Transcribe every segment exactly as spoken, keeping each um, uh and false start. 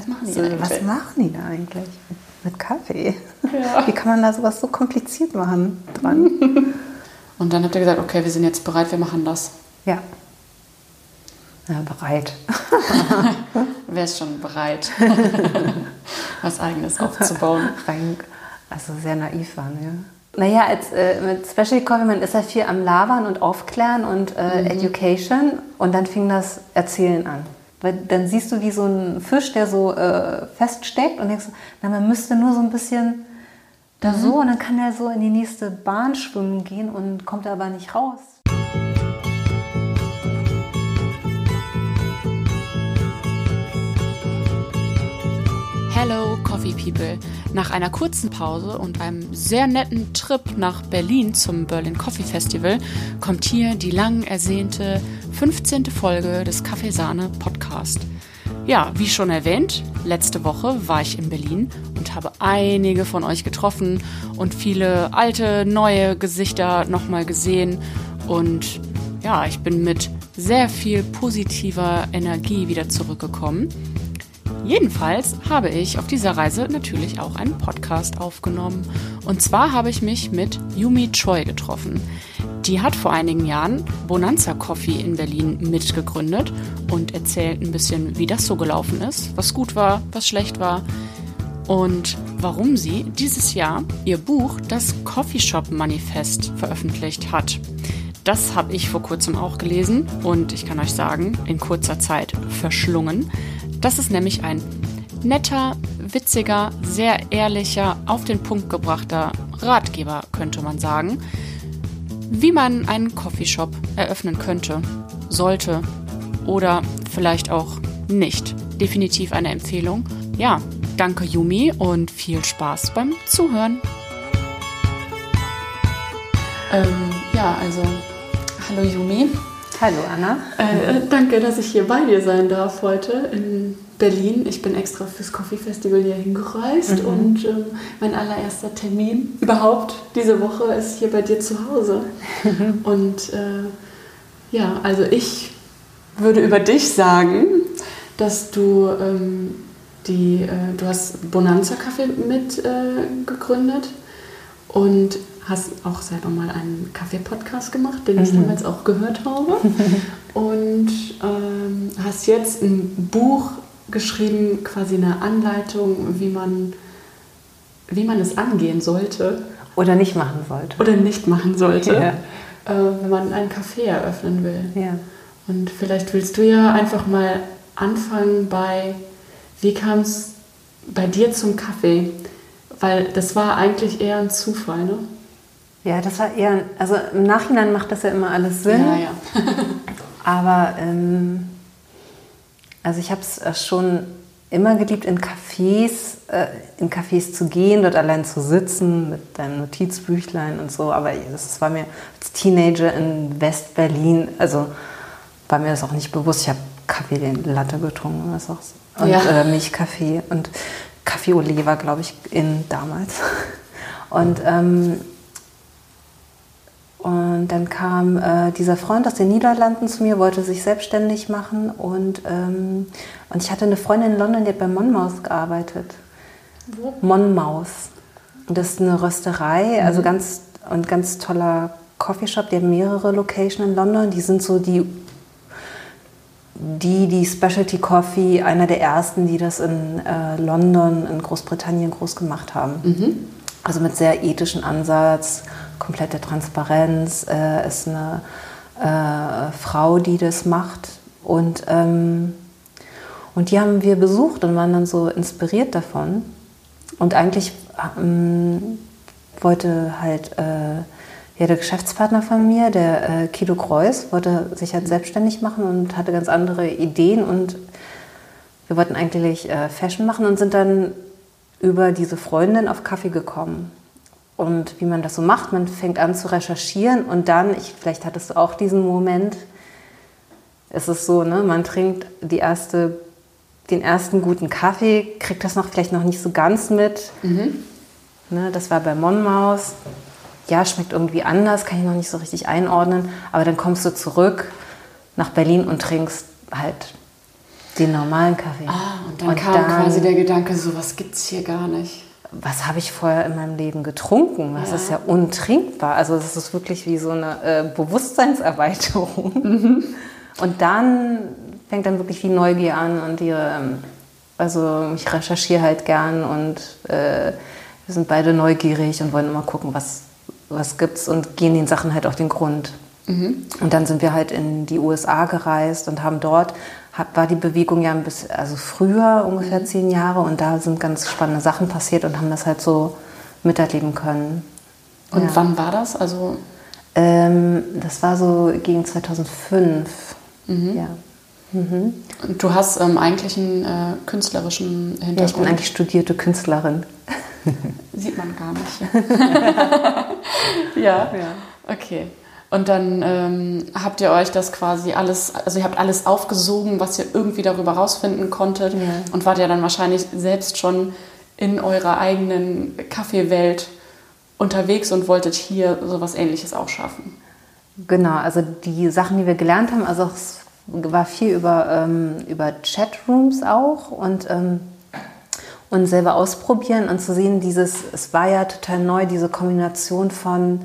Was machen die so, eigentlich? Was machen die da eigentlich mit, mit Kaffee? Ja. Wie kann man da sowas so kompliziert machen dran? Und dann habt ihr gesagt, okay, wir sind jetzt bereit, wir machen das. Ja. Ja, bereit. Wer ist schon bereit, was Eigenes aufzubauen? Also sehr naiv waren, ja. Naja, als, äh, mit Specialty Coffee, man ist ja viel am Labern und Aufklären und äh, mhm. Education und dann fing das Erzählen an. Weil dann siehst du wie so ein Fisch, der so äh, feststeckt und denkst, na, man müsste nur so ein bisschen da mhm. so und dann kann er so in die nächste Bahn schwimmen gehen und kommt aber nicht raus. Hello Coffee People. Nach einer kurzen Pause und einem sehr netten Trip nach Berlin zum Berlin Coffee Festival kommt hier die lang ersehnte fünfzehnte Folge des Kaffeesahne Podcast. Ja, wie schon erwähnt, letzte Woche war ich in Berlin und habe einige von euch getroffen und viele alte, neue Gesichter nochmal gesehen und ja, ich bin mit sehr viel positiver Energie wieder zurückgekommen. Jedenfalls habe ich auf dieser Reise natürlich auch einen Podcast aufgenommen. Und zwar habe ich mich mit Yumi Choi getroffen. Die hat vor einigen Jahren Bonanza Coffee in Berlin mitgegründet und erzählt ein bisschen, wie das so gelaufen ist, was gut war, was schlecht war und warum sie dieses Jahr ihr Buch, das Coffeeshop Manifest, veröffentlicht hat. Das habe ich vor kurzem auch gelesen und ich kann euch sagen, in kurzer Zeit verschlungen. Das ist nämlich ein netter, witziger, sehr ehrlicher, auf den Punkt gebrachter Ratgeber, könnte man sagen, wie man einen Coffeeshop eröffnen könnte, sollte oder vielleicht auch nicht. Definitiv eine Empfehlung. Ja, danke Yumi und viel Spaß beim Zuhören. Ähm, ja, also hallo Yumi. Hallo Anna. Äh, danke, dass ich hier bei dir sein darf heute in Berlin. Ich bin extra fürs Coffee Festival hier hingereist mhm. und ähm, mein allererster Termin überhaupt diese Woche ist hier bei dir zu Hause. Und äh, ja, also ich würde über dich sagen, dass du ähm, die, äh, du hast Bonanza Kaffee mit äh, gegründet und hast auch selber mal einen Kaffee-Podcast gemacht, den ich mhm. damals auch gehört habe. Und ähm, hast jetzt ein Buch geschrieben, quasi eine Anleitung, wie man, wie man es angehen sollte. Oder nicht machen sollte. Oder nicht machen sollte, ja. äh, wenn man einen Café eröffnen will. Ja. Und vielleicht willst du ja einfach mal anfangen bei, wie kam es bei dir zum Kaffee? Weil das war eigentlich eher ein Zufall, ne? Ja, das war eher, also im Nachhinein macht das ja immer alles Sinn. Ja, ja. Aber ähm, also ich habe es schon immer geliebt, in Cafés, äh, in Cafés zu gehen, dort allein zu sitzen mit deinem Notizbüchlein und so. Aber das war mir als Teenager in West-Berlin, also war mir das auch nicht bewusst. Ich habe Kaffee Latte getrunken was auch so. Und ja. äh, Milchkaffee und Kaffee au lait war, glaube ich, in damals. Und ähm, Und dann kam äh, dieser Freund aus den Niederlanden zu mir, wollte sich selbstständig machen. Und, ähm, und ich hatte eine Freundin in London, die hat bei Monmouth gearbeitet. Wo? Monmouth. Und das ist eine Rösterei, mhm. also ganz, und ganz toller Coffeeshop. Die haben mehrere Locations in London. Die sind so die, die, die Specialty Coffee, einer der ersten, die das in äh, London, in Großbritannien groß gemacht haben. Mhm. Also mit sehr ethischem Ansatz, komplette Transparenz, äh, ist eine äh, Frau, die das macht. Und, ähm, und die haben wir besucht und waren dann so inspiriert davon. Und eigentlich ähm, wollte halt äh, ja, der Geschäftspartner von mir, der äh, Kido Kreuz, wollte sich halt selbstständig machen und hatte ganz andere Ideen. Und wir wollten eigentlich äh, Fashion machen und sind dann über diese Freundin auf Kaffee gekommen. Und wie man das so macht, man fängt an zu recherchieren und dann, ich, vielleicht hattest du auch diesen Moment, es ist so, ne, man trinkt die erste, den ersten guten Kaffee, kriegt das noch vielleicht noch nicht so ganz mit. Mhm. Ne, das war bei Monmouth. Ja, schmeckt irgendwie anders, kann ich noch nicht so richtig einordnen. Aber dann kommst du zurück nach Berlin und trinkst halt Den normalen Kaffee. Ah, und dann und kam dann, quasi der Gedanke, so was gibt's hier gar nicht. Was habe ich vorher in meinem Leben getrunken? Das ja. ist ja untrinkbar. Also das ist wirklich wie so eine äh, Bewusstseinserweiterung. Mhm. Und dann fängt dann wirklich die Neugier an und die, ähm, also ich recherchiere halt gern und äh, wir sind beide neugierig und wollen immer gucken, was, was gibt's und gehen den Sachen halt auf den Grund. Mhm. Und dann sind wir halt in die U S A gereist und haben dort, hab, war die Bewegung ja ein bisschen, also früher ungefähr mhm. zehn Jahre und da sind ganz spannende Sachen passiert und haben das halt so miterleben können. Und ja. wann war das? Also ähm, das war so gegen zweitausendfünf. Mhm. Ja. Mhm. Und du hast ähm, eigentlich einen äh, künstlerischen Hintergrund? Ja, ich bin eigentlich studierte Künstlerin. Sieht man gar nicht. ja. ja, okay. Und dann ähm, habt ihr euch das quasi alles, also ihr habt alles aufgesogen, was ihr irgendwie darüber rausfinden konntet ja. und wart ja dann wahrscheinlich selbst schon in eurer eigenen Kaffeewelt unterwegs und wolltet hier sowas Ähnliches auch schaffen. Genau, also die Sachen, die wir gelernt haben, also es war viel über, ähm, über Chatrooms auch und, ähm, und selber ausprobieren und zu sehen, dieses, es war ja total neu, diese Kombination von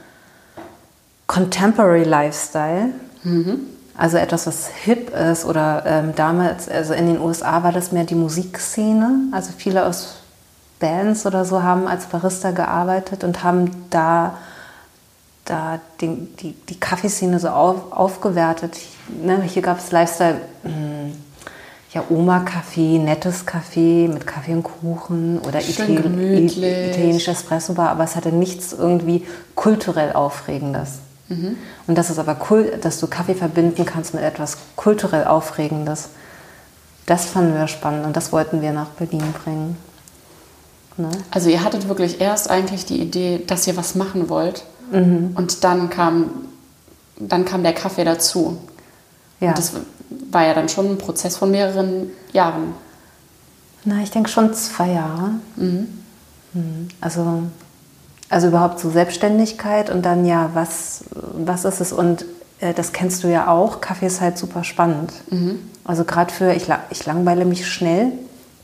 Contemporary Lifestyle, mhm. also etwas, was hip ist oder ähm, damals, also in den U S A war das mehr die Musikszene, also viele aus Bands oder so haben als Barista gearbeitet und haben da, da den, die, die Kaffeeszene so auf, aufgewertet. Ne? Hier gab es Lifestyle, mh, ja Oma-Kaffee, nettes Kaffee mit Kaffee und Kuchen oder Ital- italienische Espresso-Bar, aber es hatte nichts irgendwie kulturell Aufregendes. Mhm. Und das ist aber cool, dass du Kaffee verbinden kannst mit etwas kulturell Aufregendes. Das fanden wir spannend und das wollten wir nach Berlin bringen. Ne? Also ihr hattet wirklich erst eigentlich die Idee, dass ihr was machen wollt mhm. und dann kam, dann kam der Kaffee dazu. Ja. Und das war ja dann schon ein Prozess von mehreren Jahren. Na, ich denke schon zwei Jahre. Mhm. Mhm. Also... Also überhaupt so Selbstständigkeit und dann ja, was, was ist es? Und äh, das kennst du ja auch, Kaffee ist halt super spannend. Mhm. Also gerade für, ich, ich langweile mich schnell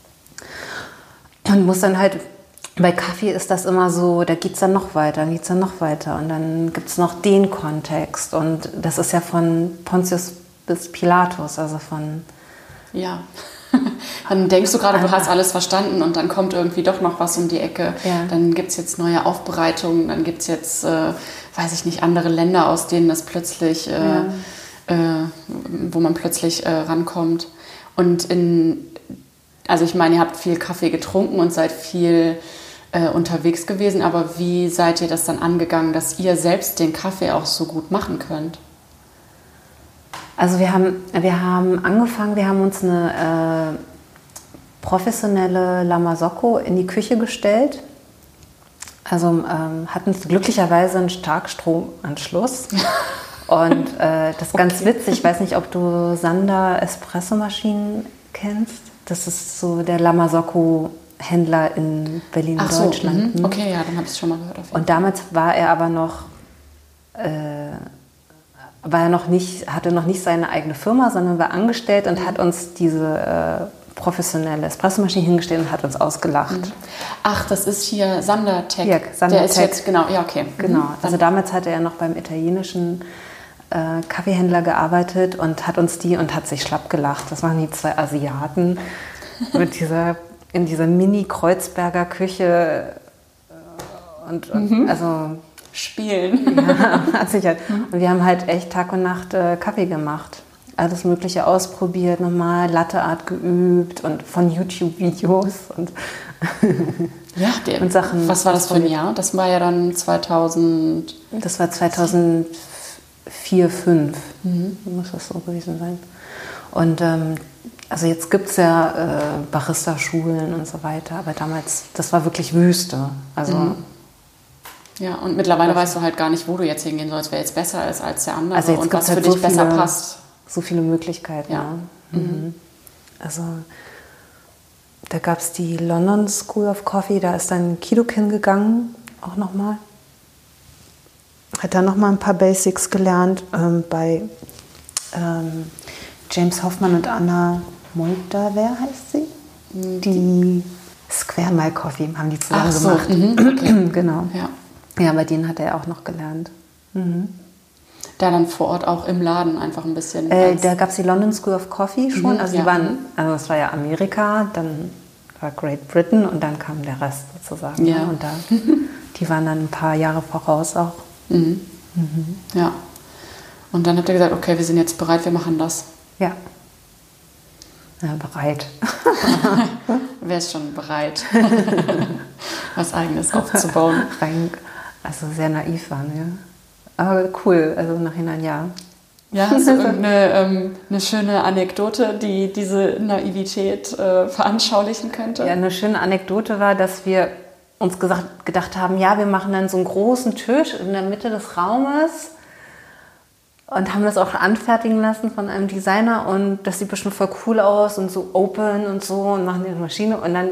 und muss dann halt, bei Kaffee ist das immer so, da geht es dann noch weiter, dann geht es dann noch weiter und dann gibt es noch den Kontext und das ist ja von Pontius bis Pilatus, also von... Ja. Dann denkst du gerade, du hast alles verstanden und dann kommt irgendwie doch noch was um die Ecke. Ja. Dann gibt es jetzt neue Aufbereitungen, dann gibt es jetzt, äh, weiß ich nicht, andere Länder, aus denen das plötzlich, äh, ja. äh, wo man plötzlich äh, rankommt. Und in, also ich meine, ihr habt viel Kaffee getrunken und seid viel äh, unterwegs gewesen, aber wie seid ihr das dann angegangen, dass ihr selbst den Kaffee auch so gut machen könnt? Also wir haben, wir haben angefangen, wir haben uns eine äh, professionelle Lama Socco in die Küche gestellt. Also ähm, hatten glücklicherweise einen Starkstromanschluss. Und äh, das ist ganz okay. witzig, ich weiß nicht, ob du Sander Espressomaschinen kennst. Das ist so der Lama Socco Händler in Berlin, Ach Deutschland. So, okay, ja, dann habe ich es schon mal gehört. Und damals war er aber noch... Äh, war er noch nicht, hatte noch nicht seine eigene Firma, sondern war angestellt und hat uns diese äh, professionelle Espressomaschine hingestellt und hat uns ausgelacht. Ach, das ist hier Sandertech. Ja, Sandertech. Der ist jetzt, genau, ja, okay. Genau, also damals hatte er noch beim italienischen äh, Kaffeehändler gearbeitet und hat uns die und hat sich schlapp gelacht. Das waren die zwei Asiaten mit dieser, in dieser Mini-Kreuzberger Küche und, und mhm. also... Spielen. Ja, hat sich halt. Und wir haben halt echt Tag und Nacht äh, Kaffee gemacht. Alles Mögliche ausprobiert, nochmal Latte Art geübt und von YouTube-Videos und, ja, der, und Sachen. Was war das für ein Jahr? Das war ja dann zweitausend... Das war zweitausendvier, zweitausendfünf. Mhm. Muss das so gewesen sein. Und ähm, also jetzt gibt es ja äh, Barista-Schulen und so weiter, aber damals, das war wirklich Wüste. Also... Mhm. Ja, und mittlerweile weißt du halt gar nicht, wo du jetzt hingehen sollst, wer jetzt besser ist als der andere also und was für halt dich so besser viele, passt. So viele Möglichkeiten. Ja. Ne? Mhm. Also da gab es die London School of Coffee, da ist dann Kiduk hingegangen, auch nochmal. Hat da nochmal ein paar Basics gelernt ähm, bei ähm, James Hoffmann und Anna Moldaver heißt sie. Die Square Mile Coffee haben die zusammen Ach so, gemacht. mhm, okay. Genau. Ja. Ja, bei denen hat er auch noch gelernt. Mhm. Da dann vor Ort auch im Laden einfach ein bisschen. Äh, da gab es die London School of Coffee schon. Mhm, also ja. die waren, also es war ja Amerika, dann war Great Britain und dann kam der Rest sozusagen. Ja. Ne? Und da, die waren dann ein paar Jahre voraus auch. Mhm. Mhm. Ja. Und dann habt ihr gesagt, okay, wir sind jetzt bereit, wir machen das. Ja. Ja, bereit. Wer ist schon bereit, was Eigenes aufzubauen? Also sehr naiv waren, ja. Aber cool, also im Nachhinein ja. Ja, hast du irgendeine ähm, eine schöne Anekdote, die diese Naivität äh, veranschaulichen könnte? Ja, eine schöne Anekdote war, dass wir uns gesagt, gedacht haben, ja, wir machen dann so einen großen Tisch in der Mitte des Raumes und haben das auch anfertigen lassen von einem Designer und das sieht bestimmt voll cool aus und so open und so und machen die Maschine und dann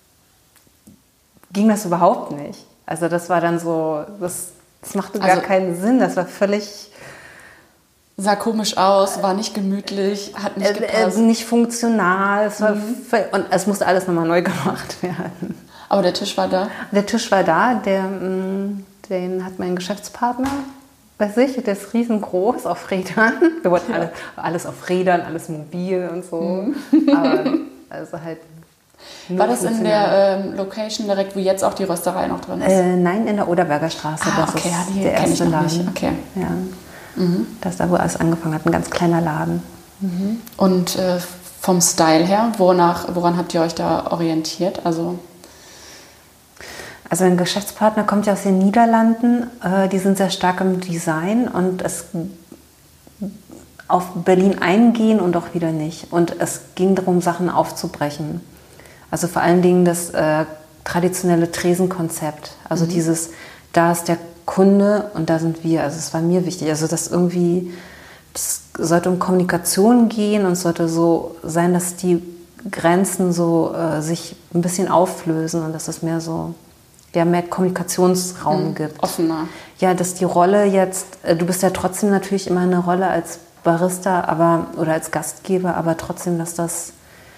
ging das überhaupt nicht. Also das war dann so, das, das machte gar also, keinen Sinn, das war völlig... Sah komisch aus, war nicht gemütlich, hat nicht gepasst. Äh, äh, nicht funktional, es war mhm. völlig, und es musste alles nochmal neu gemacht werden. Aber der Tisch war da? Der Tisch war da, der, den hat mein Geschäftspartner bei sich, der ist riesengroß auf Rädern. Wir wollten ja. alles, alles auf Rädern, alles mobil und so. Mhm. Aber also halt war das in der ähm, Location direkt, wo jetzt auch die Rösterei noch drin ist? Äh, nein, in der Oderberger Straße. Ah, das okay, ist ja, die der erste ich noch Laden. Nicht. Okay. Ja. Mhm. Das ist da, wo alles angefangen hat, ein ganz kleiner Laden. Mhm. Und äh, vom Style her, wonach, woran habt ihr euch da orientiert? Also, also ein Geschäftspartner kommt ja aus den Niederlanden, äh, die sind sehr stark im Design und es auf Berlin eingehen und auch wieder nicht. Und es ging darum, Sachen aufzubrechen. Also vor allen Dingen das äh, traditionelle Tresenkonzept. Also mhm. dieses, da ist der Kunde und da sind wir. Also es war mir wichtig. Also das irgendwie, es sollte um Kommunikation gehen und es sollte so sein, dass die Grenzen so äh, sich ein bisschen auflösen und dass es mehr so, ja, mehr Kommunikationsraum mhm. gibt. Offener. Ja, dass die Rolle jetzt, äh, du bist ja trotzdem natürlich immer eine Rolle als Barista, aber oder als Gastgeber, aber trotzdem, dass das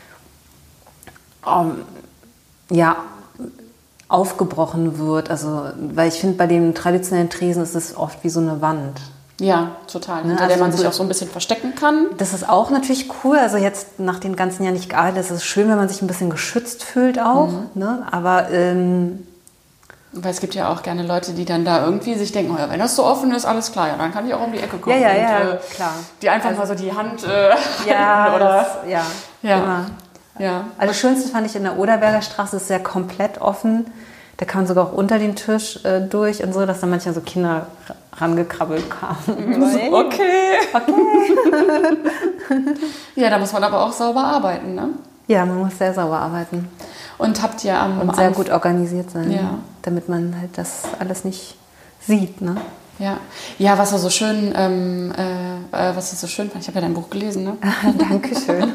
ähm, ja aufgebrochen wird. Also, weil ich finde, bei den traditionellen Tresen ist es oft wie so eine Wand. Ja, total. Ne? Hinter also der man sich auch so ein bisschen verstecken kann. Das ist auch natürlich cool. Also jetzt nach den ganzen Jahren nicht gearbeitet, es ist schön, wenn man sich ein bisschen geschützt fühlt auch. Mhm. Ne? Aber ähm, weil es gibt ja auch gerne Leute, die dann da irgendwie sich denken, oh ja, wenn das so offen ist, alles klar, ja, dann kann ich auch um die Ecke kommen. Ja, ja, ja, und, äh, klar. Die einfach also, mal so die Hand äh, ja, oder das, ja, ja, immer. Ja. Also das Schönste fand ich in der Oderberger Straße, ist sehr komplett offen. Da kann man sogar auch unter den Tisch äh, durch und so, dass da manchmal so Kinder rangekrabbelt kamen. Okay. Okay. Ja, da muss man aber auch sauber arbeiten, ne? Ja, man muss sehr sauber arbeiten. Und habt ihr am Und sehr gut organisiert sein, ja. damit man halt das alles nicht sieht, ne? Ja, ja, was war so schön, ähm, äh, was ich so schön fand, ich habe ja dein Buch gelesen, ne? Dankeschön.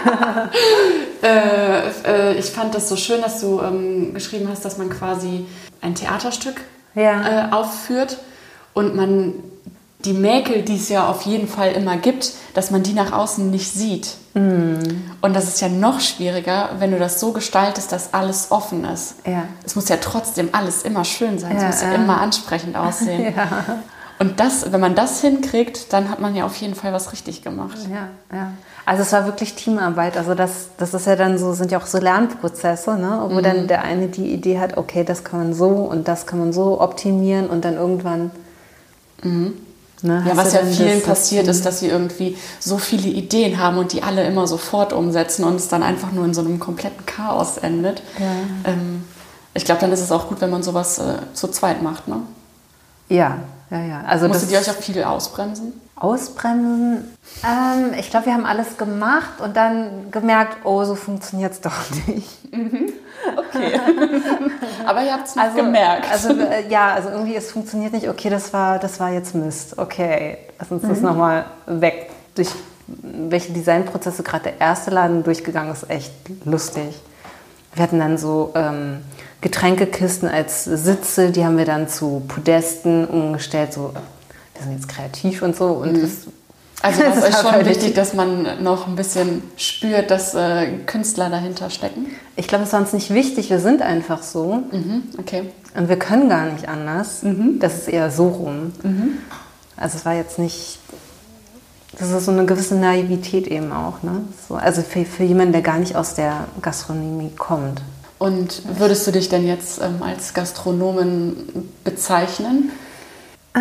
äh, äh, ich fand das so schön, dass du ähm, geschrieben hast, dass man quasi ein Theaterstück ja. äh, aufführt und man die Mäkel, die es ja auf jeden Fall immer gibt, dass man die nach außen nicht sieht. Mm. Und das ist ja noch schwieriger, wenn du das so gestaltest, dass alles offen ist. Ja. Es muss ja trotzdem alles immer schön sein, ja, es muss ja äh. immer ansprechend aussehen. Ja. Und das, wenn man das hinkriegt, dann hat man ja auf jeden Fall was richtig gemacht. Ja, ja. Also es war wirklich Teamarbeit. Also das, das ist ja dann so, sind ja auch so Lernprozesse, ne? Wo mm. dann der eine die Idee hat, okay, das kann man so und das kann man so optimieren und dann irgendwann... Mm. Ne, ja, was ja vielen passiert ist, dass sie irgendwie so viele Ideen haben und die alle immer sofort umsetzen und es dann einfach nur in so einem kompletten Chaos endet. Ja. Ähm, ich glaube, dann ist es auch gut, wenn man sowas äh, zu zweit macht, ne? Ja, ja, ja. Also musstet ihr euch auch viel ausbremsen? Ausbremsen? Ähm, ich glaube, wir haben alles gemacht und dann gemerkt, oh, so funktioniert es doch nicht. Mhm. Okay. Aber ihr habt es also, gemerkt. Also äh, ja, also irgendwie, es funktioniert nicht. Okay, das war, das war jetzt Mist. Okay, lass uns das mhm. nochmal weg. Durch welche Designprozesse gerade der erste Laden durchgegangen ist, echt lustig. Wir hatten dann so ähm, Getränkekisten als Sitze, die haben wir dann zu Podesten umgestellt. So, wir sind jetzt kreativ und so. Und mhm. das Also das, das ist euch schon wichtig, nicht. dass man noch ein bisschen spürt, dass äh, Künstler dahinter stecken? Ich glaube, es war uns nicht wichtig. Wir sind einfach so. Mhm, okay. Und wir können gar nicht anders. Mhm. Das ist eher so rum. Mhm. Also es war jetzt nicht... Das ist so eine gewisse Naivität eben auch. Ne? So, also für, für jemanden, der gar nicht aus der Gastronomie kommt. Und würdest du dich denn jetzt ähm, als Gastronomin bezeichnen? Äh,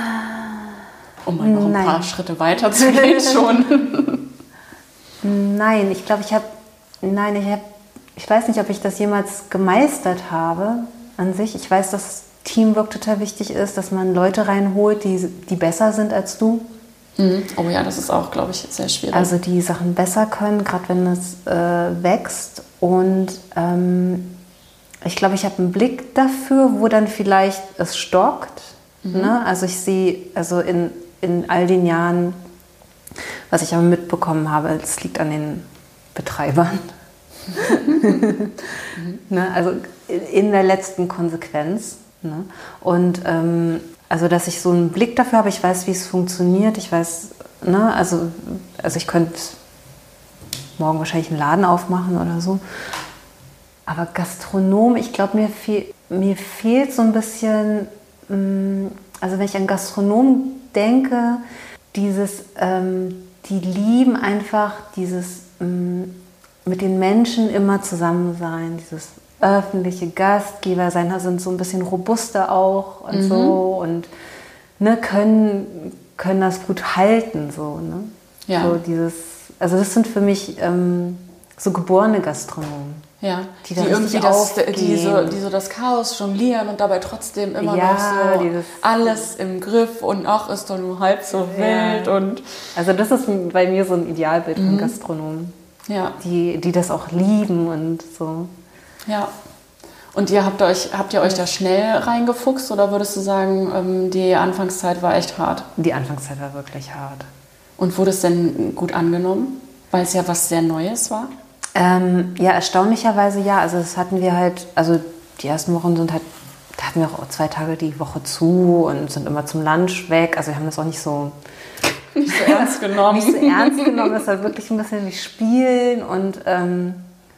um mal noch ein nein. paar Schritte weiter zu gehen schon. Nein, ich glaube, ich habe... Nein, ich habe... Ich weiß nicht, ob ich das jemals gemeistert habe an sich. Ich weiß, dass Teamwork total wichtig ist, dass man Leute reinholt, die, die besser sind als du. Mhm. Oh ja, das ist auch, glaube ich, sehr schwierig. Also die Sachen besser können, gerade wenn es äh, wächst. Und ähm, ich glaube, ich habe einen Blick dafür, wo dann vielleicht es stockt. Mhm. Ne? Also ich sehe, also in, in all den Jahren, was ich aber mitbekommen habe, es liegt an den Betreibern. mhm. ne? Also in der letzten Konsequenz. Ne? Und ähm, also, dass ich so einen Blick dafür habe, ich weiß, wie es funktioniert, ich weiß, ne, also, also ich könnte morgen wahrscheinlich einen Laden aufmachen oder so. Aber Gastronom, ich glaube, mir, fehl, mir fehlt so ein bisschen, also wenn ich an Gastronom denke, dieses, ähm, die lieben einfach dieses ähm, mit den Menschen immer zusammen sein, dieses öffentliche Gastgeber sein, sind so ein bisschen robuster auch und mhm. so und ne, können, können das gut halten. So, ne? Ja. So dieses, also das sind für mich ähm, so geborene Gastronomen. Ja, die, die irgendwie das, die so, die so das Chaos jonglieren und dabei trotzdem immer ja, noch so dieses, alles im Griff und ach, ist doch nur halb so wild. Ja. Und also das ist bei mir so ein Idealbild mhm. von Gastronomen, ja. die, die das auch lieben und so. Ja. Und ihr habt euch, habt ihr euch da schnell reingefuchst oder würdest du sagen, die Anfangszeit war echt hart? Die Anfangszeit war wirklich hart. Und wurde es denn gut angenommen, weil es ja was sehr Neues war? Ähm, ja, erstaunlicherweise ja. Also das hatten wir halt, also die ersten Wochen sind halt, da hatten wir auch zwei Tage die Woche zu und sind immer zum Lunch weg. Also wir haben das auch nicht so... Nicht so ernst genommen. nicht so ernst genommen, das war wirklich ein bisschen wie Spielen und... Ähm,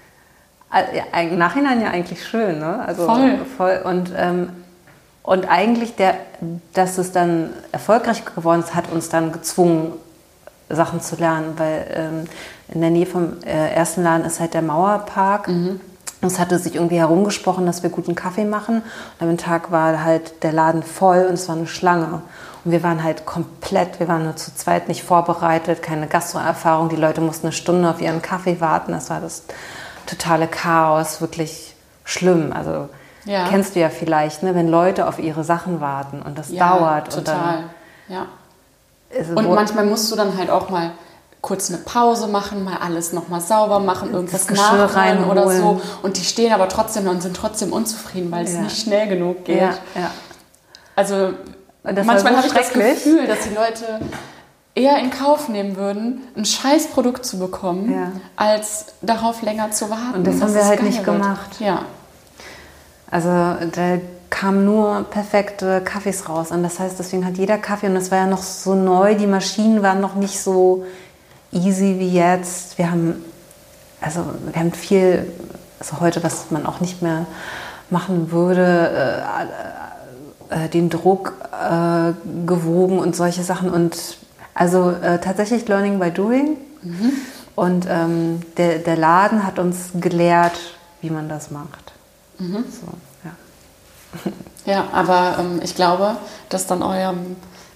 im Nachhinein ja eigentlich schön, ne? Also voll. voll und, ähm, und eigentlich, der, dass es dann erfolgreich geworden ist, hat uns dann gezwungen, Sachen zu lernen, weil ähm, in der Nähe vom äh, ersten Laden ist halt der Mauerpark. Mhm. Und es hatte sich irgendwie herumgesprochen, dass wir guten Kaffee machen. Und am Tag war halt der Laden voll und es war eine Schlange. Und wir waren halt komplett, wir waren nur zu zweit nicht vorbereitet, keine Gastroerfahrung. Die Leute mussten eine Stunde auf ihren Kaffee warten. Das war das totale Chaos, wirklich schlimm. Also ja. Kennst du ja vielleicht, ne, wenn Leute auf ihre Sachen warten und das ja, dauert. Total, und dann ja. Und manchmal musst du dann halt auch mal kurz eine Pause machen, mal alles nochmal sauber machen, irgendwas nachholen oder so. Und die stehen aber trotzdem und sind trotzdem unzufrieden, weil es ja. nicht schnell genug geht. Ja, ja. Also manchmal so habe ich das Gefühl, dass die Leute eher in Kauf nehmen würden, ein Scheißprodukt zu bekommen, ja. als darauf länger zu warten. Und das haben wir halt nicht gemacht. Ja. Also da kamen nur perfekte Kaffees raus. Und das heißt, deswegen hat jeder Kaffee, und das war ja noch so neu, die Maschinen waren noch nicht so easy wie jetzt. Wir haben, also wir haben viel, also heute, was man auch nicht mehr machen würde, äh, äh, den Druck äh, gewogen und solche Sachen. Und also äh, tatsächlich Learning by Doing. Mhm. Und ähm, der, der Laden hat uns gelehrt, wie man das macht. Mhm. So, ja. Ja, aber ähm, ich glaube, dass dann eurem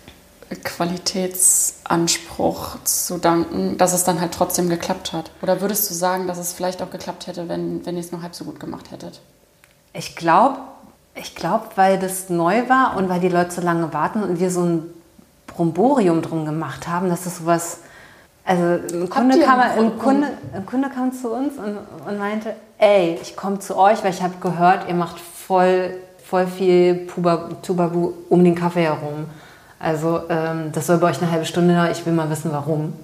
Qualitätsanspruch zu danken, dass es dann halt trotzdem geklappt hat. Oder würdest du sagen, dass es vielleicht auch geklappt hätte, wenn, wenn ihr es nur halb so gut gemacht hättet? Ich glaube, ich glaub, weil das neu war und weil die Leute so lange warten und wir so ein Bromborium drum gemacht haben, dass das sowas... Also ein Kunde, kam, ein, Kunde, ein Kunde kam zu uns und, und meinte, ey, ich komme zu euch, weil ich habe gehört, ihr macht voll, voll viel Tubabu um den Kaffee herum. Also ähm, das soll bei euch eine halbe Stunde dauern, ich will mal wissen, warum.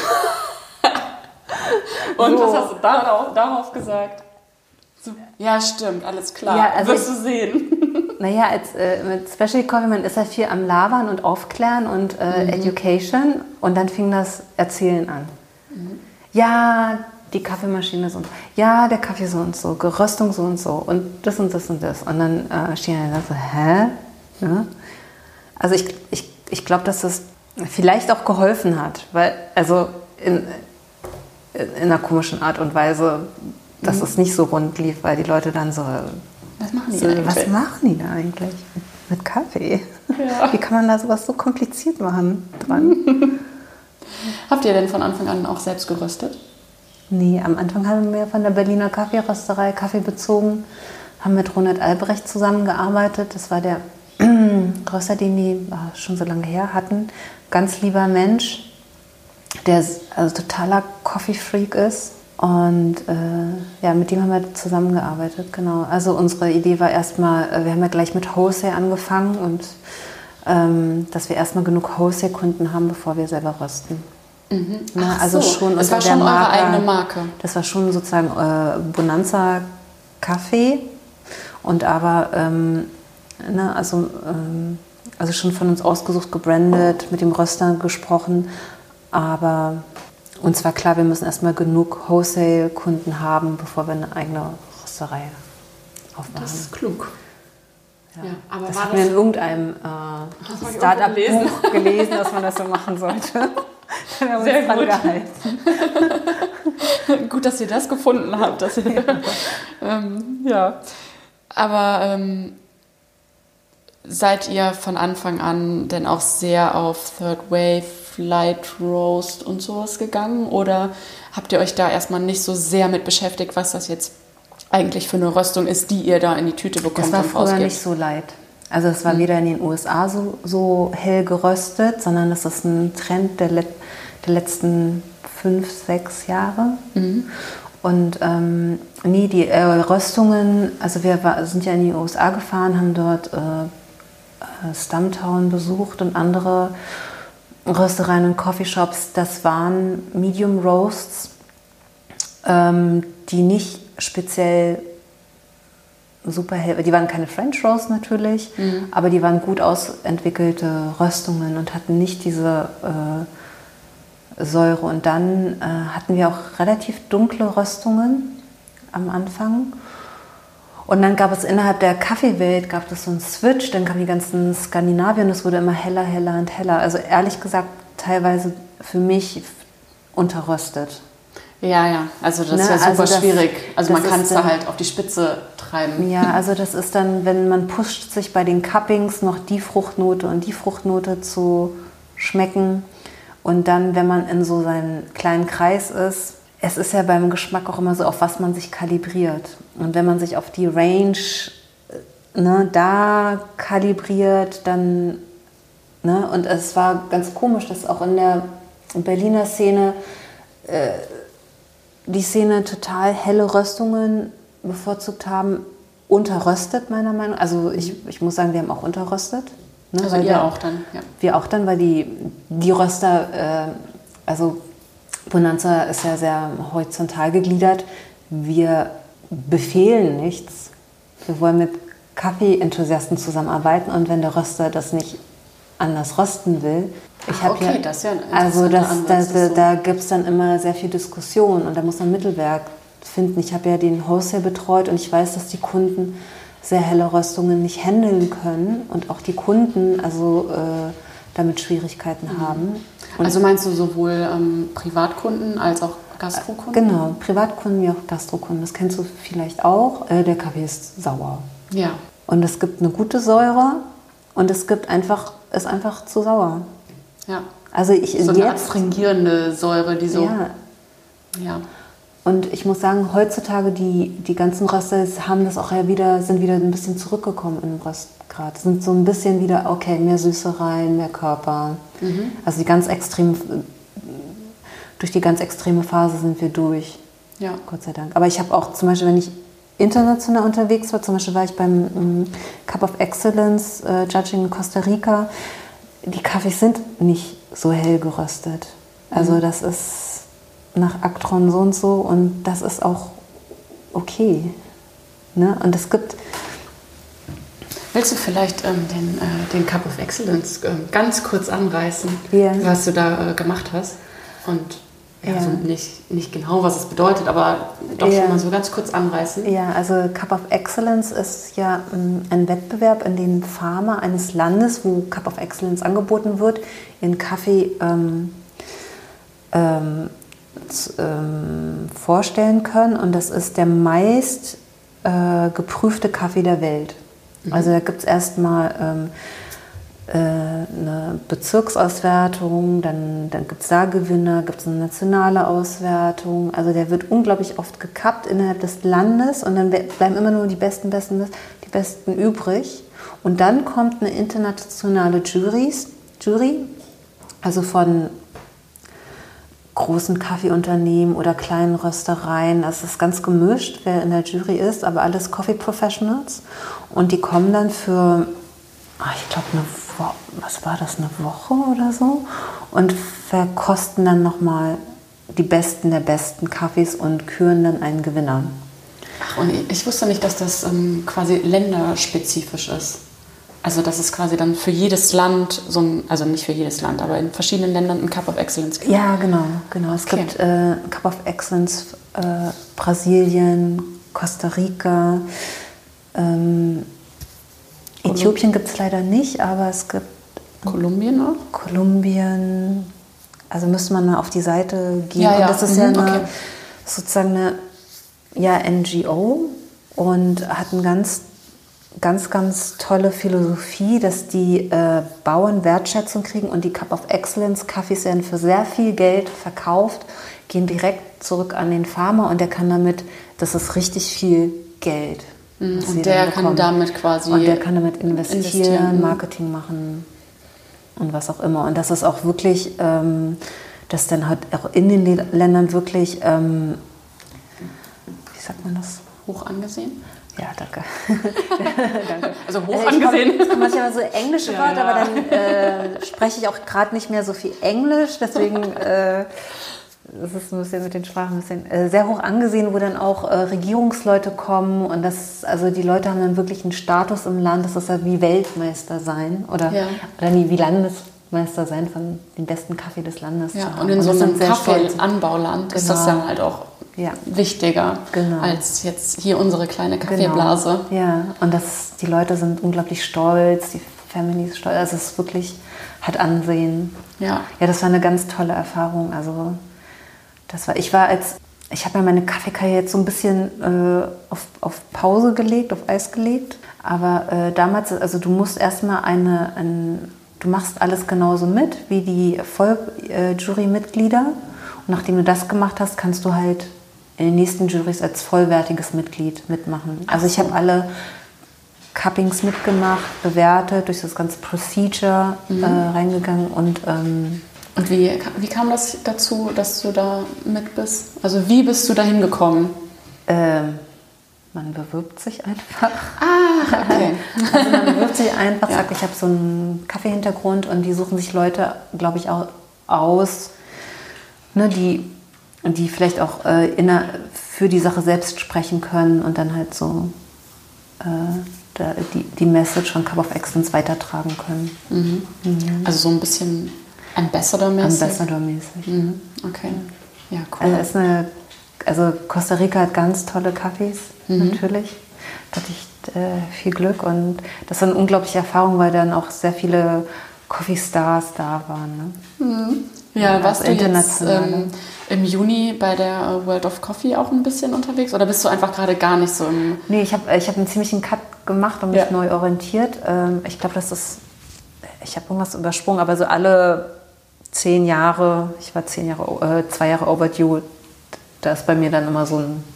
Und so. Was hast du darauf, darauf gesagt? So, ja, stimmt, alles klar, ja, also wirst du sehen. Naja, als, äh, mit Specialty Coffee, man ist ja viel am Labern und Aufklären und äh, mhm. Education und dann fing das Erzählen an. Mhm. Ja, die Kaffeemaschine so und so. Ja, der Kaffee so und so, Geröstung so und so und das und das und das. Und dann äh, stehen dann so, hä? Ja? Also ich, ich, ich glaube, dass das vielleicht auch geholfen hat, weil, also in, in einer komischen Art und Weise, dass mhm. es nicht so rund lief, weil die Leute dann so, was machen die so, eigentlich? Was machen die da eigentlich mit Kaffee? Ja. Wie kann man da sowas so kompliziert machen dran? Habt ihr denn von Anfang an auch selbst geröstet? Nee, am Anfang haben wir von der Berliner Kaffeerösterei Kaffee bezogen, haben mit Ronald Albrecht zusammengearbeitet. Das war der Röster, den die oh, schon so lange her hatten. Ganz lieber Mensch, der also totaler Coffee-Freak ist. Und äh, ja, mit dem haben wir zusammengearbeitet, genau. Also unsere Idee war erstmal, wir haben ja gleich mit Wholesale angefangen und ähm, dass wir erstmal genug Wholesale-Kunden haben, bevor wir selber rösten. Mhm. Na, also so. schon das war unter schon der Marke, eure eigene Marke. Das war schon sozusagen äh, Bonanza Kaffee und aber ähm, ne, also, ähm, also schon von uns ausgesucht, gebrandet, mit dem Röster gesprochen, aber uns war klar, wir müssen erstmal genug Wholesale-Kunden haben, bevor wir eine eigene Rösterei aufmachen. Das ist klug. Ja. Ja, aber das war hat das mir in irgendeinem äh, Start-up-Buch gelesen, dass man das so machen sollte. Dann haben wir Sehr uns dran gut. gehalten. Gut, dass ihr das gefunden habt. Dass ihr, ja. ähm, ja. Aber ähm, seid ihr von Anfang an denn auch sehr auf Third Wave, Light Roast und sowas gegangen? Oder habt ihr euch da erstmal nicht so sehr mit beschäftigt, was das jetzt eigentlich für eine Röstung ist, die ihr da in die Tüte bekommt? Das war und früher rausgebt? nicht so light. Also es war mhm. weder in den U S A so, so hell geröstet, sondern das ist ein Trend der, Let- der letzten fünf, sechs Jahre. Mhm. Und ähm, nee, die äh, Röstungen, also wir war, sind ja in die U S A gefahren, haben dort äh, Stumptown besucht und andere Röstereien und Coffeeshops. Das waren Medium Roasts, ähm, die nicht speziell super hell, die waren keine French Roast natürlich, mhm. aber die waren gut ausentwickelte Röstungen und hatten nicht diese äh, Säure. Und dann äh, hatten wir auch relativ dunkle Röstungen am Anfang. Und dann gab es innerhalb der Kaffeewelt gab es so einen Switch, dann kamen die ganzen Skandinavier und es wurde immer heller, heller und heller. Also ehrlich gesagt teilweise für mich unterröstet. Ja, ja, also das ne? ist ja super also das, schwierig. Also man kann es da dann, halt auf die Spitze treiben. Ja, also das ist dann, wenn man pusht sich bei den Cuppings noch die Fruchtnote und die Fruchtnote zu schmecken. Und dann, wenn man in so seinem kleinen Kreis ist, es ist ja beim Geschmack auch immer so, auf was man sich kalibriert. Und wenn man sich auf die Range ne, da kalibriert, dann, ne, und es war ganz komisch, dass auch in der Berliner Szene äh, die Szene total helle Röstungen bevorzugt haben, unterröstet meiner Meinung nach. Also ich, ich muss sagen, wir haben auch unterröstet. Ne, also ihr wir, auch dann, ja. Wir auch dann, weil die, die Röster, äh, also Bonanza ist ja sehr horizontal gegliedert. Wir befehlen nichts. Wir wollen mit Kaffee-Enthusiasten zusammenarbeiten und wenn der Röster das nicht anders rösten will. Ich ah, okay, ja, das ist ja ein also das, Ansatz, da, da, so. da gibt es dann immer sehr viel Diskussion und da muss man ein Mittelwerk finden. Ich habe ja den Wholesale betreut und ich weiß, dass die Kunden sehr helle Röstungen nicht handeln können und auch die Kunden also äh, damit Schwierigkeiten mhm. haben. Und also meinst du sowohl ähm, Privatkunden als auch Gastrokunden? Genau, Privatkunden wie auch Gastrokunden. Das kennst du vielleicht auch. Äh, der Kaffee ist sauer. Ja. Und es gibt eine gute Säure und es gibt einfach, ist einfach zu sauer. Ja. Also ich so eine jetzt, astringierende Säure, die so. Ja. ja. Und ich muss sagen, heutzutage die, die ganzen Röster haben das auch ja wieder, sind wieder ein bisschen zurückgekommen im Röstgrad. Sind so ein bisschen wieder, okay, mehr Süße rein, mehr Körper. Mhm. Also die ganz extrem, durch die ganz extreme Phase sind wir durch. Ja. Gott sei Dank. Aber ich habe auch zum Beispiel, wenn ich international unterwegs war, zum Beispiel war ich beim um, Cup of Excellence äh, Judging in Costa Rica. Die Kaffees sind nicht so hell geröstet. Also mhm. das ist nach Actron so und so und das ist auch okay. Ne? Und es gibt... Willst du vielleicht ähm, den, äh, den Cup of Excellence äh, ganz kurz anreißen, yeah. was du da äh, gemacht hast? Und ja, yeah. also nicht, nicht genau, was es bedeutet, aber doch yeah. schon mal so ganz kurz anreißen. Ja, also Cup of Excellence ist ja ähm, ein Wettbewerb, in dem Farmer eines Landes, wo Cup of Excellence angeboten wird, ihren Kaffee ähm, ähm, z, ähm, vorstellen können. Und das ist der meist äh, geprüfte Kaffee der Welt. Also da gibt es erstmal ähm, äh, eine Bezirksauswertung, dann, dann gibt es da Gewinner, gibt es eine nationale Auswertung. Also der wird unglaublich oft gekappt innerhalb des Landes und dann bleiben immer nur die Besten, Besten, die Besten übrig. Und dann kommt eine internationale Juries, Jury, also von großen Kaffeeunternehmen oder kleinen Röstereien. Das ist ganz gemischt, wer in der Jury ist, aber alles Coffee Professionals. Und die kommen dann für, ich glaube, eine Wo- was war das, eine Woche oder so? Und verkosten dann nochmal die Besten der besten Kaffees und küren dann einen Gewinner. Ach, und ich wusste nicht, dass das ähm, quasi länderspezifisch ist. Also dass es quasi dann für jedes Land, so ein, also nicht für jedes Land, aber in verschiedenen Ländern ein Cup of Excellence gibt. Ja, genau. genau. Es okay. gibt äh, Cup of Excellence äh, Brasilien, Costa Rica, ähm, Äthiopien gibt es leider nicht, aber es gibt... Kolumbien auch? Kolumbien, also müsste man mal auf die Seite gehen. Ja, ja. Und das ist mhm, ja eine, okay. sozusagen eine ja, N G O und hat ein ganz ganz, ganz tolle Philosophie, dass die äh, Bauern Wertschätzung kriegen und die Cup of Excellence Kaffees werden für sehr viel Geld verkauft, gehen direkt zurück an den Farmer und der kann damit, das ist richtig viel Geld. Mhm. Und der kann damit quasi Und der kann damit investieren, investieren. Marketing machen und was auch immer. Und das ist auch wirklich, ähm, dass dann halt auch in den Ländern wirklich, ähm, wie sagt man das? Hoch angesehen? Ja, danke. danke. Also hoch angesehen. Ich komme manchmal so englische ja, Wörter, ja. aber dann äh, spreche ich auch gerade nicht mehr so viel Englisch, deswegen äh, das ist ein bisschen mit den Sprachen ein bisschen äh, sehr hoch angesehen, wo dann auch äh, Regierungsleute kommen und das, also die Leute haben dann wirklich einen Status im Land, das ist ja wie Weltmeister sein oder, ja. oder nie wie Landesmeister sein von dem besten Kaffee des Landes. Ja, und in und so einem Kaffeeanbauland genau. ist das dann halt auch ja. wichtiger genau. als jetzt hier unsere kleine Kaffeeblase. Genau. Ja, und das, die Leute sind unglaublich stolz, die Families stolz, also es ist wirklich, hat Ansehen. Ja. Ja, das war eine ganz tolle Erfahrung, also das war, ich war als, ich habe ja meine Kaffeekarriere jetzt so ein bisschen äh, auf, auf Pause gelegt, auf Eis gelegt, aber äh, damals, also du musst erstmal eine, ein, du machst alles genauso mit wie die Volljury-Mitglieder und nachdem du das gemacht hast, kannst du halt in den nächsten Jurys als vollwertiges Mitglied mitmachen. Also ich habe alle Cuppings mitgemacht, bewertet, durch das ganze Procedure mhm. äh, reingegangen und ähm, Und wie, wie kam das dazu, dass du da mit bist? Also wie bist du da hingekommen? Ähm, man bewirbt sich einfach. Ah, okay. Also man bewirbt sich einfach, ja. sagt, ich habe so einen Kaffeehintergrund und die suchen sich Leute, glaube ich, auch aus, ne, die, die vielleicht auch äh, inner, für die Sache selbst sprechen können und dann halt so äh, da, die, die Message von Cup of Excellence weitertragen können. Mhm. Mhm. Also so ein bisschen Ambassador-mäßig? Ambassador-mäßig. Mhm. Okay, ja, cool. Also, ist eine, also Costa Rica hat ganz tolle Kaffees, mhm. natürlich. Da hatte ich äh, viel Glück und das war eine unglaubliche Erfahrung, weil dann auch sehr viele Coffee-Stars da waren. Ne? Mhm. Ja, ja, warst also du jetzt ähm, im Juni bei der World of Coffee auch ein bisschen unterwegs oder bist du einfach gerade gar nicht so im... Nee, ich habe ich hab einen ziemlichen Cut gemacht und mich ja. neu orientiert. Ähm, ich glaube, das ist... Ich habe irgendwas übersprungen, aber so alle zehn Jahre, ich war zehn Jahre, äh, zwei Jahre overdue, da ist bei mir dann immer so ein...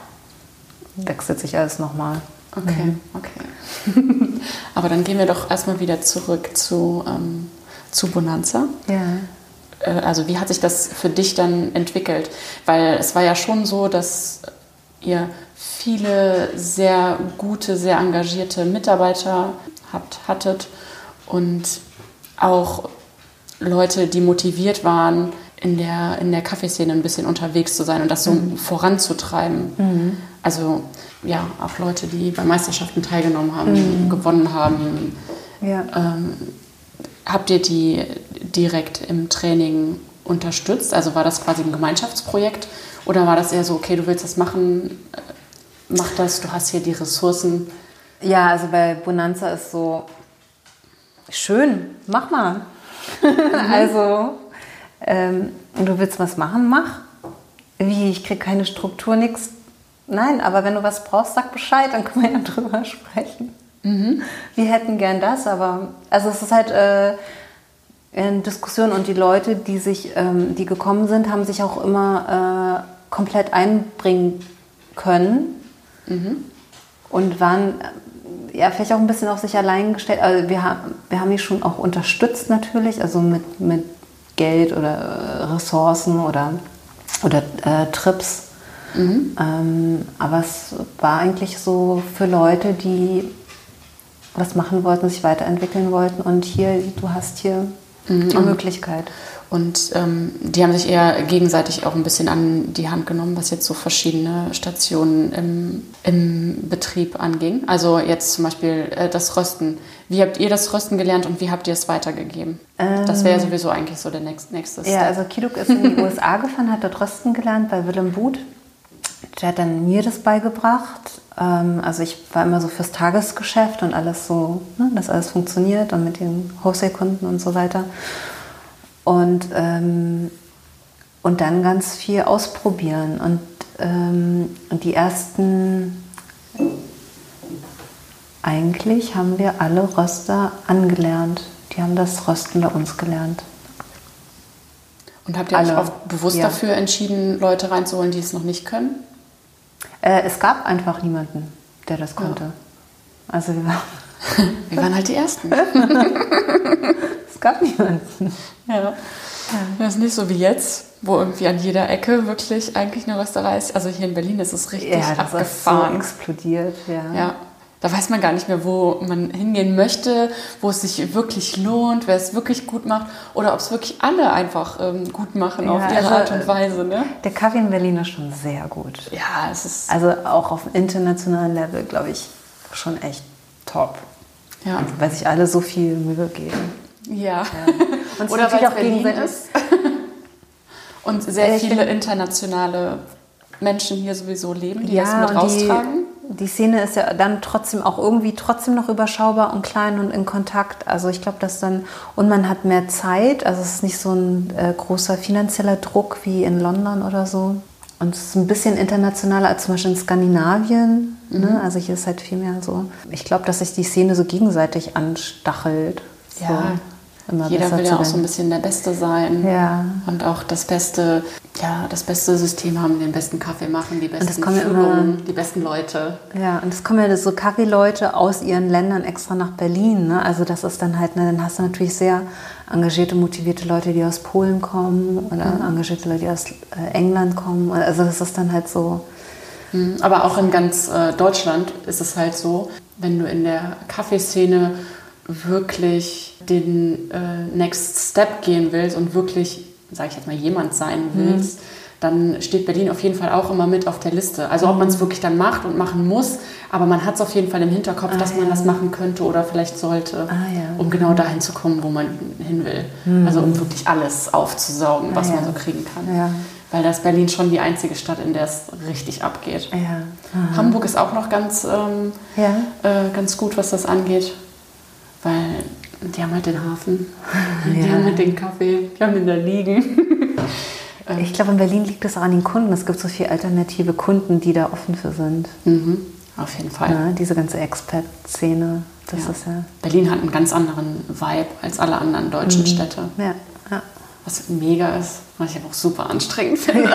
wechselt sich alles nochmal. Okay, mhm. okay. Aber dann gehen wir doch erstmal wieder zurück zu, ähm, zu Bonanza. Ja. Also wie hat sich das für dich dann entwickelt? Weil es war ja schon so, dass ihr viele sehr gute, sehr engagierte Mitarbeiter habt, hattet und auch Leute, die motiviert waren, in der, in der Kaffeeszene ein bisschen unterwegs zu sein und das so mhm. voranzutreiben. Mhm. Also ja, auf Leute, die bei Meisterschaften teilgenommen haben, mhm. gewonnen haben. Ja. Ähm, habt ihr die direkt im Training unterstützt? Also war das quasi ein Gemeinschaftsprojekt oder war das eher so, okay, du willst das machen, mach das, du hast hier die Ressourcen? Ja, also bei Bonanza ist so, schön, mach mal. Mhm. Also, ähm, du willst was machen, mach. Wie, ich kriege keine Struktur, nichts. Nein, aber wenn du was brauchst, sag Bescheid, dann können wir ja drüber sprechen. Mhm. Wir hätten gern das, aber also es ist halt äh, eine Diskussion und die Leute, die sich, ähm, die gekommen sind, haben sich auch immer äh, komplett einbringen können mhm. und waren ja vielleicht auch ein bisschen auf sich allein gestellt. Also wir haben, wir haben die schon auch unterstützt natürlich, also mit, mit Geld oder äh, Ressourcen oder oder äh, Trips. Mhm. Ähm, aber es war eigentlich so für Leute, die was machen wollten, sich weiterentwickeln wollten und hier, du hast hier mhm. eine Möglichkeit. Und ähm, die haben sich eher gegenseitig auch ein bisschen an die Hand genommen, was jetzt so verschiedene Stationen im, im Betrieb anging. Also jetzt zum Beispiel äh, das Rösten. Wie habt ihr das Rösten gelernt und wie habt ihr es weitergegeben? Ähm, das wäre sowieso eigentlich so der nächste, nächste Step. Ja, also Kiduk ist in die U S A gefahren, hat dort Rösten gelernt bei Willem Booth. Der hat dann mir das beigebracht. Ähm, also ich war immer so fürs Tagesgeschäft und alles so, ne, dass alles funktioniert und mit den Wholesale-Kunden und so weiter. Und, ähm, und dann ganz viel ausprobieren. Und, ähm, und die ersten, eigentlich haben wir alle Röster angelernt. Die haben das Rösten bei uns gelernt. Und habt ihr alle. euch auch bewusst ja. dafür entschieden, Leute reinzuholen, die es noch nicht können? Äh, es gab einfach niemanden, der das konnte. Ja. Also wir waren, wir waren halt die Ersten. Es gab niemanden. Ja. ja. Das ist nicht so wie jetzt, wo irgendwie an jeder Ecke wirklich eigentlich eine Rösterei ist. Also hier in Berlin ist es richtig ja, das abgefahren. Ist so explodiert, ja. ja. Da weiß man gar nicht mehr, wo man hingehen möchte, wo es sich wirklich lohnt, wer es wirklich gut macht oder ob es wirklich alle einfach ähm, gut machen ja, auf ihre also Art und Weise. Ne? Der Kaffee in Berlin ist schon sehr gut. Ja, es ist... Also auch auf internationalem Level, glaube ich, schon echt top. Ja. Also, weil sich alle so viel Mühe geben. Ja. ja. Und oder weil es auch gegenseitig ist. Und sehr viele internationale Menschen hier sowieso leben, die ja, das mit raustragen. Die, die Szene ist ja dann trotzdem auch irgendwie trotzdem noch überschaubar und klein und in Kontakt. Also ich glaube, dass dann, und man hat mehr Zeit, also es ist nicht so ein äh, großer finanzieller Druck wie in London oder so. Und es ist ein bisschen internationaler als zum Beispiel in Skandinavien. Mhm. Ne? Also hier ist halt viel mehr so. Ich glaube, dass sich die Szene so gegenseitig anstachelt. So. Ja. Immer Jeder will ja auch so ein bisschen der Beste sein ja. und auch das beste, ja, das beste System haben, den besten Kaffee machen, die besten Führungen, immer, die besten Leute. Ja, und es kommen ja so Kaffeeleute aus ihren Ländern extra nach Berlin. Ne? Also das ist dann halt, ne, dann hast du natürlich sehr engagierte, motivierte Leute, die aus Polen kommen oder mhm. engagierte Leute, die aus äh, England kommen. Also das ist dann halt so. Mhm. Aber auch in ganz äh, Deutschland ist es halt so, wenn du in der Kaffeeszene wirklich den äh, Next Step gehen willst und wirklich, sage ich jetzt mal, jemand sein willst, mhm. dann steht Berlin auf jeden Fall auch immer mit auf der Liste. Also ob man es wirklich dann macht und machen muss, aber man hat es auf jeden Fall im Hinterkopf, ah, dass man ja. das machen könnte oder vielleicht sollte, ah, ja. um genau dahin zu kommen, wo man hin will. Mhm. Also um wirklich alles aufzusaugen, was ah, ja. man so kriegen kann. Ja. Weil da ist Berlin schon die einzige Stadt, in der es richtig abgeht. Ja. Hamburg ist auch noch ganz, ähm, ja. äh, ganz gut, was das angeht. Weil die haben halt den Hafen, die ja. haben halt den Kaffee, die haben den da liegen. Ich glaube, in Berlin liegt es auch an den Kunden. Es gibt so viele alternative Kunden, die da offen für sind. Mhm. Auf jeden Fall. Ja, diese ganze Expat-Szene, das ja. ist ja... Berlin hat einen ganz anderen Vibe als alle anderen deutschen mhm. Städte. Ja. Ja. Was mega ist, was ich aber auch super anstrengend finde.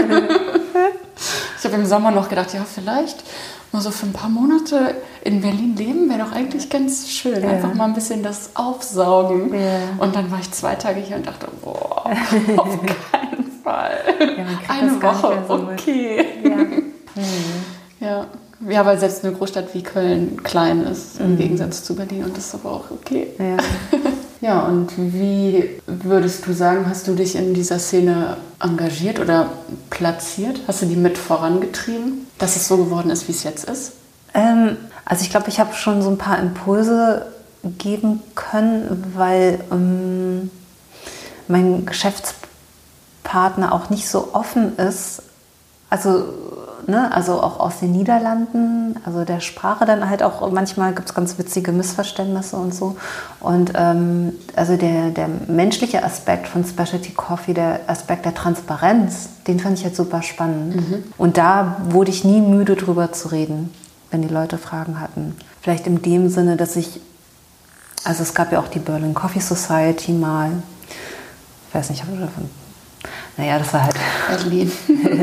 Ich habe im Sommer noch gedacht, ja, vielleicht mal so für ein paar Monate in Berlin leben, wäre doch eigentlich ganz schön. Ja. Einfach mal ein bisschen das aufsaugen. Ja. Und dann war ich zwei Tage hier und dachte, boah, auf keinen Fall. Ja, eine Woche, so okay. Ja. Mhm. Ja. Ja, weil selbst eine Großstadt wie Köln klein ist, im mhm. Gegensatz zu Berlin. Und das ist aber auch okay. Ja. Ja, und wie würdest du sagen, hast du dich in dieser Szene engagiert oder platziert? Hast du die mit vorangetrieben, dass es so geworden ist, wie es jetzt ist? Ähm, also ich glaube, ich habe schon so ein paar Impulse geben können, weil ähm, mein Geschäftspartner auch nicht so offen ist. Also, ne, also auch aus den Niederlanden, also der Sprache dann halt auch, manchmal gibt es ganz witzige Missverständnisse und so. Und ähm, also der, der menschliche Aspekt von Specialty Coffee, der Aspekt der Transparenz, den fand ich jetzt super spannend. Mhm. Und da wurde ich nie müde drüber zu reden, wenn die Leute Fragen hatten. Vielleicht in dem Sinne, dass ich, also es gab ja auch die Berlin Coffee Society mal, ich weiß nicht, habe ich davon, naja, das war halt Berlin.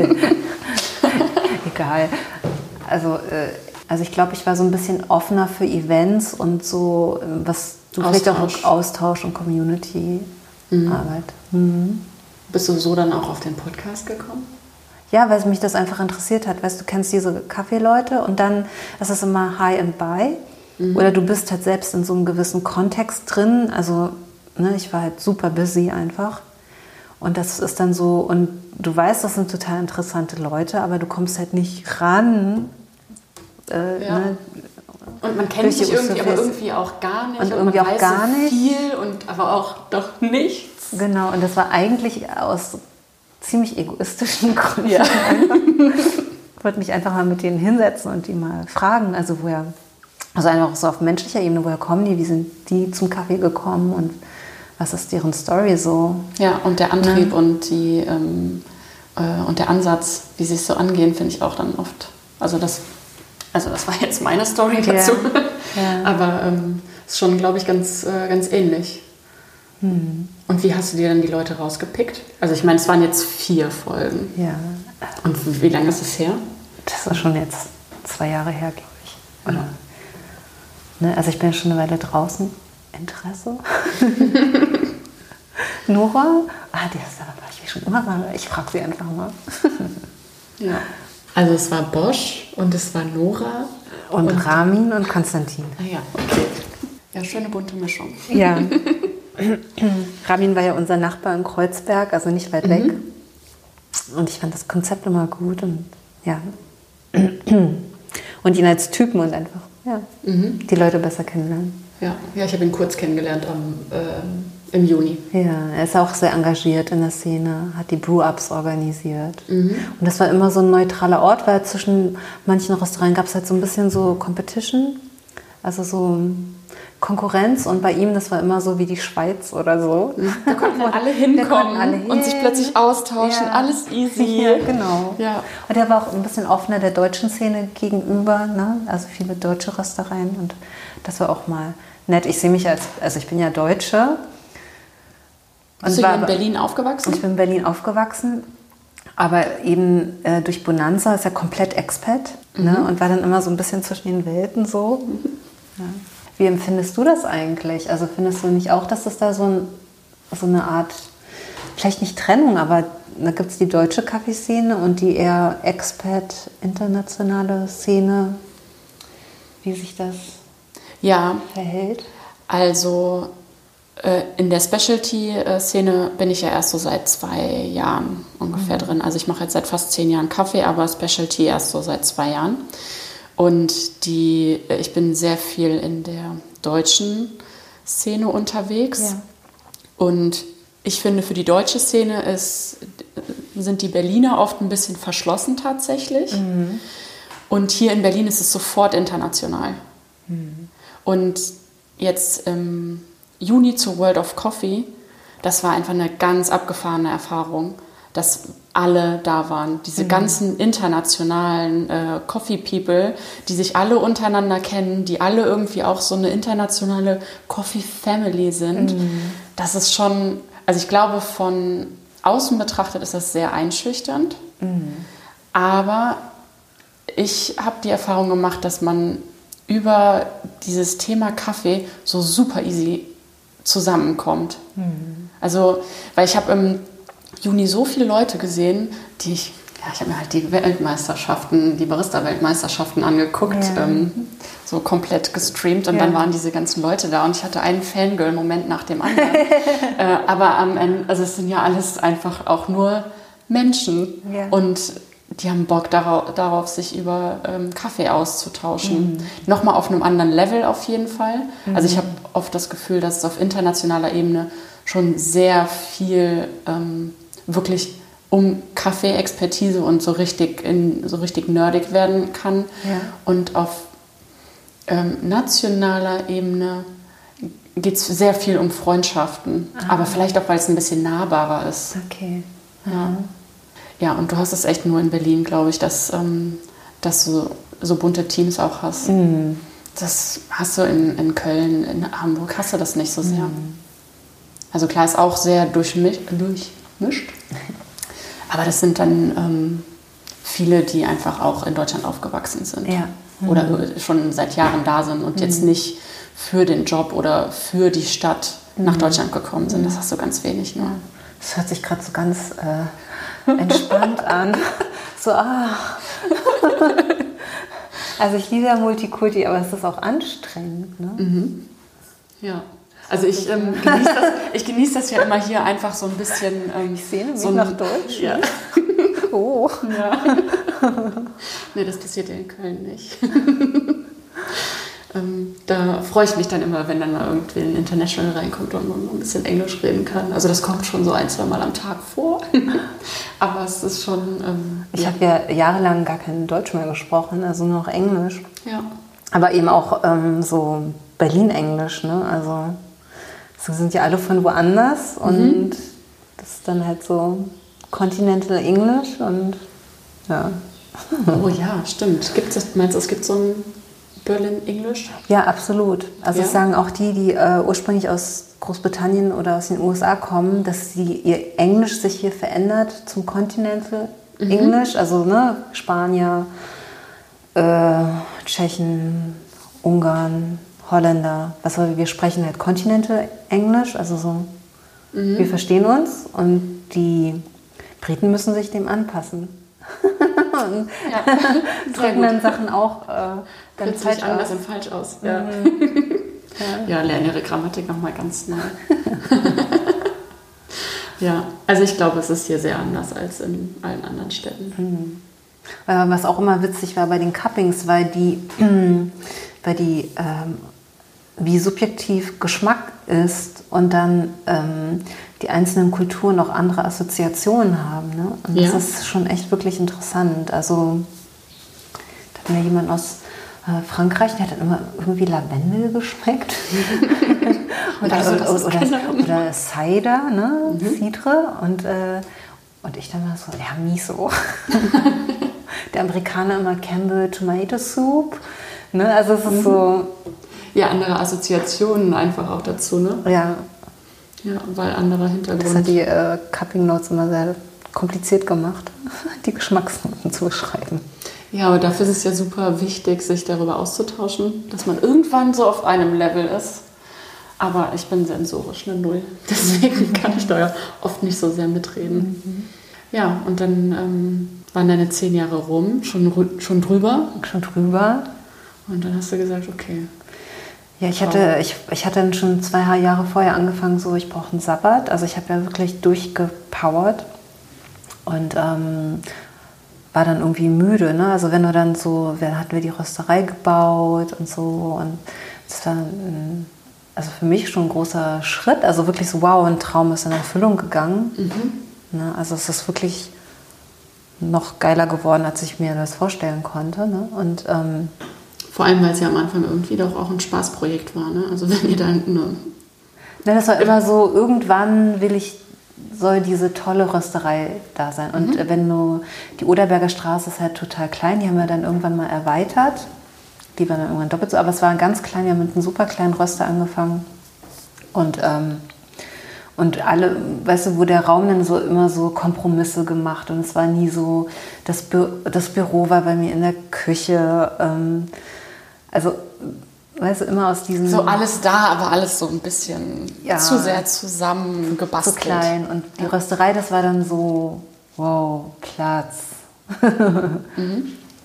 Egal. Also, äh, also ich glaube, ich war so ein bisschen offener für Events und so, was du vielleicht auch Austausch und Community-Arbeit. Mhm. Mhm. Bist du so dann auch auf den Podcast gekommen? Ja, weil mich das einfach interessiert hat. Weißt du, kennst diese Kaffeeleute und dann ist es immer High and Buy. Mhm. Oder du bist halt selbst in so einem gewissen Kontext drin. Also, ne, ich war halt super busy einfach. Und das ist dann so, und du weißt, das sind total interessante Leute, aber du kommst halt nicht ran. Äh, ja. ne, und man kennt sich irgendwie, aber irgendwie auch gar nicht. Und, und irgendwie man auch weiß gar so nicht. Viel und aber auch doch nichts. Genau, und das war eigentlich aus ziemlich egoistischen Gründen. Ja. Ich wollte mich einfach mal mit denen hinsetzen und die mal fragen, also woher, also einfach so auf menschlicher Ebene, woher kommen die, wie sind die zum Kaffee gekommen und was ist deren Story so? Ja, und der Antrieb, ja, und, die, ähm, äh, und der Ansatz, wie sie es so angehen, finde ich auch dann oft. Also das, also das war jetzt meine Story dazu. Ja. Ja. Aber ähm, ist schon, glaube ich, ganz, äh, ganz ähnlich. Hm. Und wie hast du dir dann die Leute rausgepickt? Also ich meine, es waren jetzt vier Folgen. Ja. Und wie lange ist es her? Das ist schon jetzt zwei Jahre her, glaube ich. Oder? Ja. Ne, also ich bin schon eine Weile draußen. Interesse? Nora? Ah, die ist aber ich schon immer mal. Ich frage sie einfach mal. Ja. Also es war Bosch und es war Nora. Und, und Ramin und Konstantin. Ah ja, okay. Ja, schöne bunte Mischung. Ja. Ramin war ja unser Nachbar in Kreuzberg, also nicht weit weg. Mhm. Und ich fand das Konzept immer gut und ja. Und ihn als Typen und einfach, ja, mhm, die Leute besser kennenlernen. Ja, ja, ich habe ihn kurz kennengelernt am, äh, im Juni. Ja, er ist auch sehr engagiert in der Szene, hat die Brew-Ups organisiert. Mhm. Und das war immer so ein neutraler Ort, weil zwischen manchen Restaurants gab es halt so ein bisschen so Competition, also so Konkurrenz. Und bei ihm, das war immer so wie die Schweiz oder so. Da konnten dann alle hinkommen alle hin. Und sich plötzlich austauschen, ja, alles easy. Ja, genau. Ja. Und er war auch ein bisschen offener der deutschen Szene gegenüber, ne? Also viele deutsche Röstereien und das war auch mal nett. Ich sehe mich als, also ich bin ja Deutsche. Bist du hier in Berlin aufgewachsen? Ich bin in Berlin aufgewachsen, aber eben äh, durch Bonanza ist ja komplett Expat, mhm, ne? Und war dann immer so ein bisschen zwischen den Welten so. Mhm. Ja. Wie empfindest du das eigentlich? Also findest du nicht auch, dass es da so, ein, so eine Art, vielleicht nicht Trennung, aber da gibt es die deutsche Kaffeeszene und die eher Expat, internationale Szene, wie sich das ja verhält? Also äh, in der Specialty-Szene bin ich ja erst so seit zwei Jahren ungefähr mhm. drin. Also ich mache jetzt seit fast zehn Jahren Kaffee, aber Specialty erst so seit zwei Jahren. Und die, ich bin sehr viel in der deutschen Szene unterwegs. Ja. Und ich finde, für die deutsche Szene ist, sind die Berliner oft ein bisschen verschlossen tatsächlich. Mhm. Und hier in Berlin ist es sofort international. Mhm. Und jetzt im Juni zu World of Coffee, das war einfach eine ganz abgefahrene Erfahrung, dass alle da waren. Diese mhm. ganzen internationalen äh, Coffee People, die sich alle untereinander kennen, die alle irgendwie auch so eine internationale Coffee Family sind. Mhm. Das ist schon, also ich glaube, von außen betrachtet ist das sehr einschüchternd. Mhm. Aber ich habe die Erfahrung gemacht, dass man über dieses Thema Kaffee so super easy zusammenkommt. Mhm. Also, weil ich habe im Juni so viele Leute gesehen, die ich, ja, ich habe mir halt die Weltmeisterschaften, die Barista-Weltmeisterschaften angeguckt, ja. ähm, so komplett gestreamt und Ja. dann waren diese ganzen Leute da und ich hatte einen Fangirl-Moment nach dem anderen. äh, aber am Ende, also es sind ja alles einfach auch nur Menschen Ja. und die haben Bock darauf, darauf sich über ähm, Kaffee auszutauschen. Mhm. Nochmal auf einem anderen Level auf jeden Fall. Mhm. Also ich habe oft das Gefühl, dass es auf internationaler Ebene schon sehr viel ähm, wirklich um Kaffee-Expertise und so richtig, in, so richtig nerdig werden kann. Ja. Und auf ähm, nationaler Ebene geht es sehr viel um Freundschaften. Ah. Aber vielleicht auch, weil es ein bisschen nahbarer ist. Okay. Ja. Ja, und du hast es echt nur in Berlin, glaube ich, dass, ähm, dass du so bunte Teams auch hast. Mhm. Das hast du in, in Köln, in Hamburg, hast du das nicht so sehr. Mhm. Also klar, ist auch sehr durchmischt, durchmischt. Aber das sind dann ähm, viele, die einfach auch in Deutschland aufgewachsen sind. Ja. Mhm. Oder schon seit Jahren da sind und mhm. jetzt nicht für den Job oder für die Stadt mhm. nach Deutschland gekommen sind. Das hast du ganz wenig nur. Das hört sich gerade so ganz äh, entspannt an. So, ah. Also ich liebe ja Multikulti, aber es ist auch anstrengend. Ne? Mhm. Ja. Also ich, ähm, genieße das, ich genieße das ja immer hier einfach so ein bisschen... Ähm, ich sehne mich so ein, nach Deutsch. Ja. Oh. Ja. Nee, das passiert ja in Köln nicht. ähm, da freue ich mich dann immer, wenn dann mal irgendwie ein International reinkommt und man ein bisschen Englisch reden kann. Also das kommt schon so ein, zwei Mal am Tag vor. Aber es ist schon... Ähm, ich ja. habe ja jahrelang gar kein Deutsch mehr gesprochen, also nur noch Englisch. Ja. Aber eben auch ähm, so Berlin-Englisch, ne? Also so sind ja alle von woanders und mhm. das ist dann halt so Continental English und ja. Oh ja, stimmt. Gibt's das, meinst du, es gibt so ein Berlin English? Ja, absolut. Also ja. das sagen auch die, die äh, ursprünglich aus Großbritannien oder aus den U S A kommen, dass sie ihr Englisch sich hier verändert zum Continental mhm. English, also ne, Spanier, äh, Tschechen, Ungarn, Holländer, was wir, wir sprechen halt Continental Englisch, also so, mhm. wir verstehen uns und die Briten müssen sich dem anpassen. und ja, drücken dann Sachen auch äh, dann Hört falsch sich anders aus. und falsch aus. Ja, Mhm. ja. ja lernen ihre Grammatik nochmal ganz neu. Ja, also ich glaube, es ist hier sehr anders als in allen anderen Städten. Mhm. Was auch immer witzig war bei den Cuppings, weil die, weil die ähm, wie subjektiv Geschmack ist und dann ähm, die einzelnen Kulturen auch andere Assoziationen haben. Ne? Und ja. das ist schon echt wirklich interessant. Also da hat mir jemand aus äh, Frankreich, der hat dann immer irgendwie Lavendel geschmeckt. oder, also, oder, oder, oder, oder Cider, ne? Mhm. Cidre. Und, äh, und ich dann mal so, ja, Miso. Der Amerikaner immer Campbell Tomato Soup. Ne? Also es ist mhm. so... Ja, andere Assoziationen einfach auch dazu, ne? Ja. Ja, weil anderer Hintergrund. Das hat die äh, Cupping Notes immer sehr kompliziert gemacht, die Geschmacksnoten zu beschreiben. Ja, aber dafür ist es ja super wichtig, sich darüber auszutauschen, dass man irgendwann so auf einem Level ist. Aber ich bin sensorisch eine Null. Deswegen kann ich da ja oft nicht so sehr mitreden. Mhm. Ja, und dann ähm, waren deine zehn Jahre rum, schon, schon drüber. Schon drüber. Und dann hast du gesagt, okay. Ja, ich hatte, ich, ich hatte dann schon zwei Jahre vorher angefangen, so ich brauche einen Sabbat. Also ich habe ja wirklich durchgepowert und ähm, war dann irgendwie müde. Ne? Also wenn du dann so, dann hatten wir die Rösterei gebaut und so. Und das war also für mich schon ein großer Schritt. Also wirklich so, wow, ein Traum ist in Erfüllung gegangen. Mhm. Ne? Also es ist wirklich noch geiler geworden, als ich mir das vorstellen konnte. Ne? Und ähm, vor allem, weil es ja am Anfang irgendwie doch auch ein Spaßprojekt war, ne? Also wenn ihr dann nur... Ja, das war immer so, irgendwann will ich, soll diese tolle Rösterei da sein. Und mhm. wenn du, die Oderberger Straße ist halt total klein, die haben wir dann irgendwann mal erweitert. Die waren dann irgendwann doppelt so, aber es war ganz klein, wir haben mit einem super kleinen Röster angefangen. Und, ähm, und alle, weißt du, wo der Raum dann so immer so Kompromisse gemacht und es war nie so, das, Bü- das Büro war bei mir in der Küche, ähm, also, weißt du, immer aus diesem... So alles da, aber alles so ein bisschen ja, zu sehr zusammengebastelt. Zu klein. Und die ja. Rösterei, das war dann so, wow, Platz. mhm.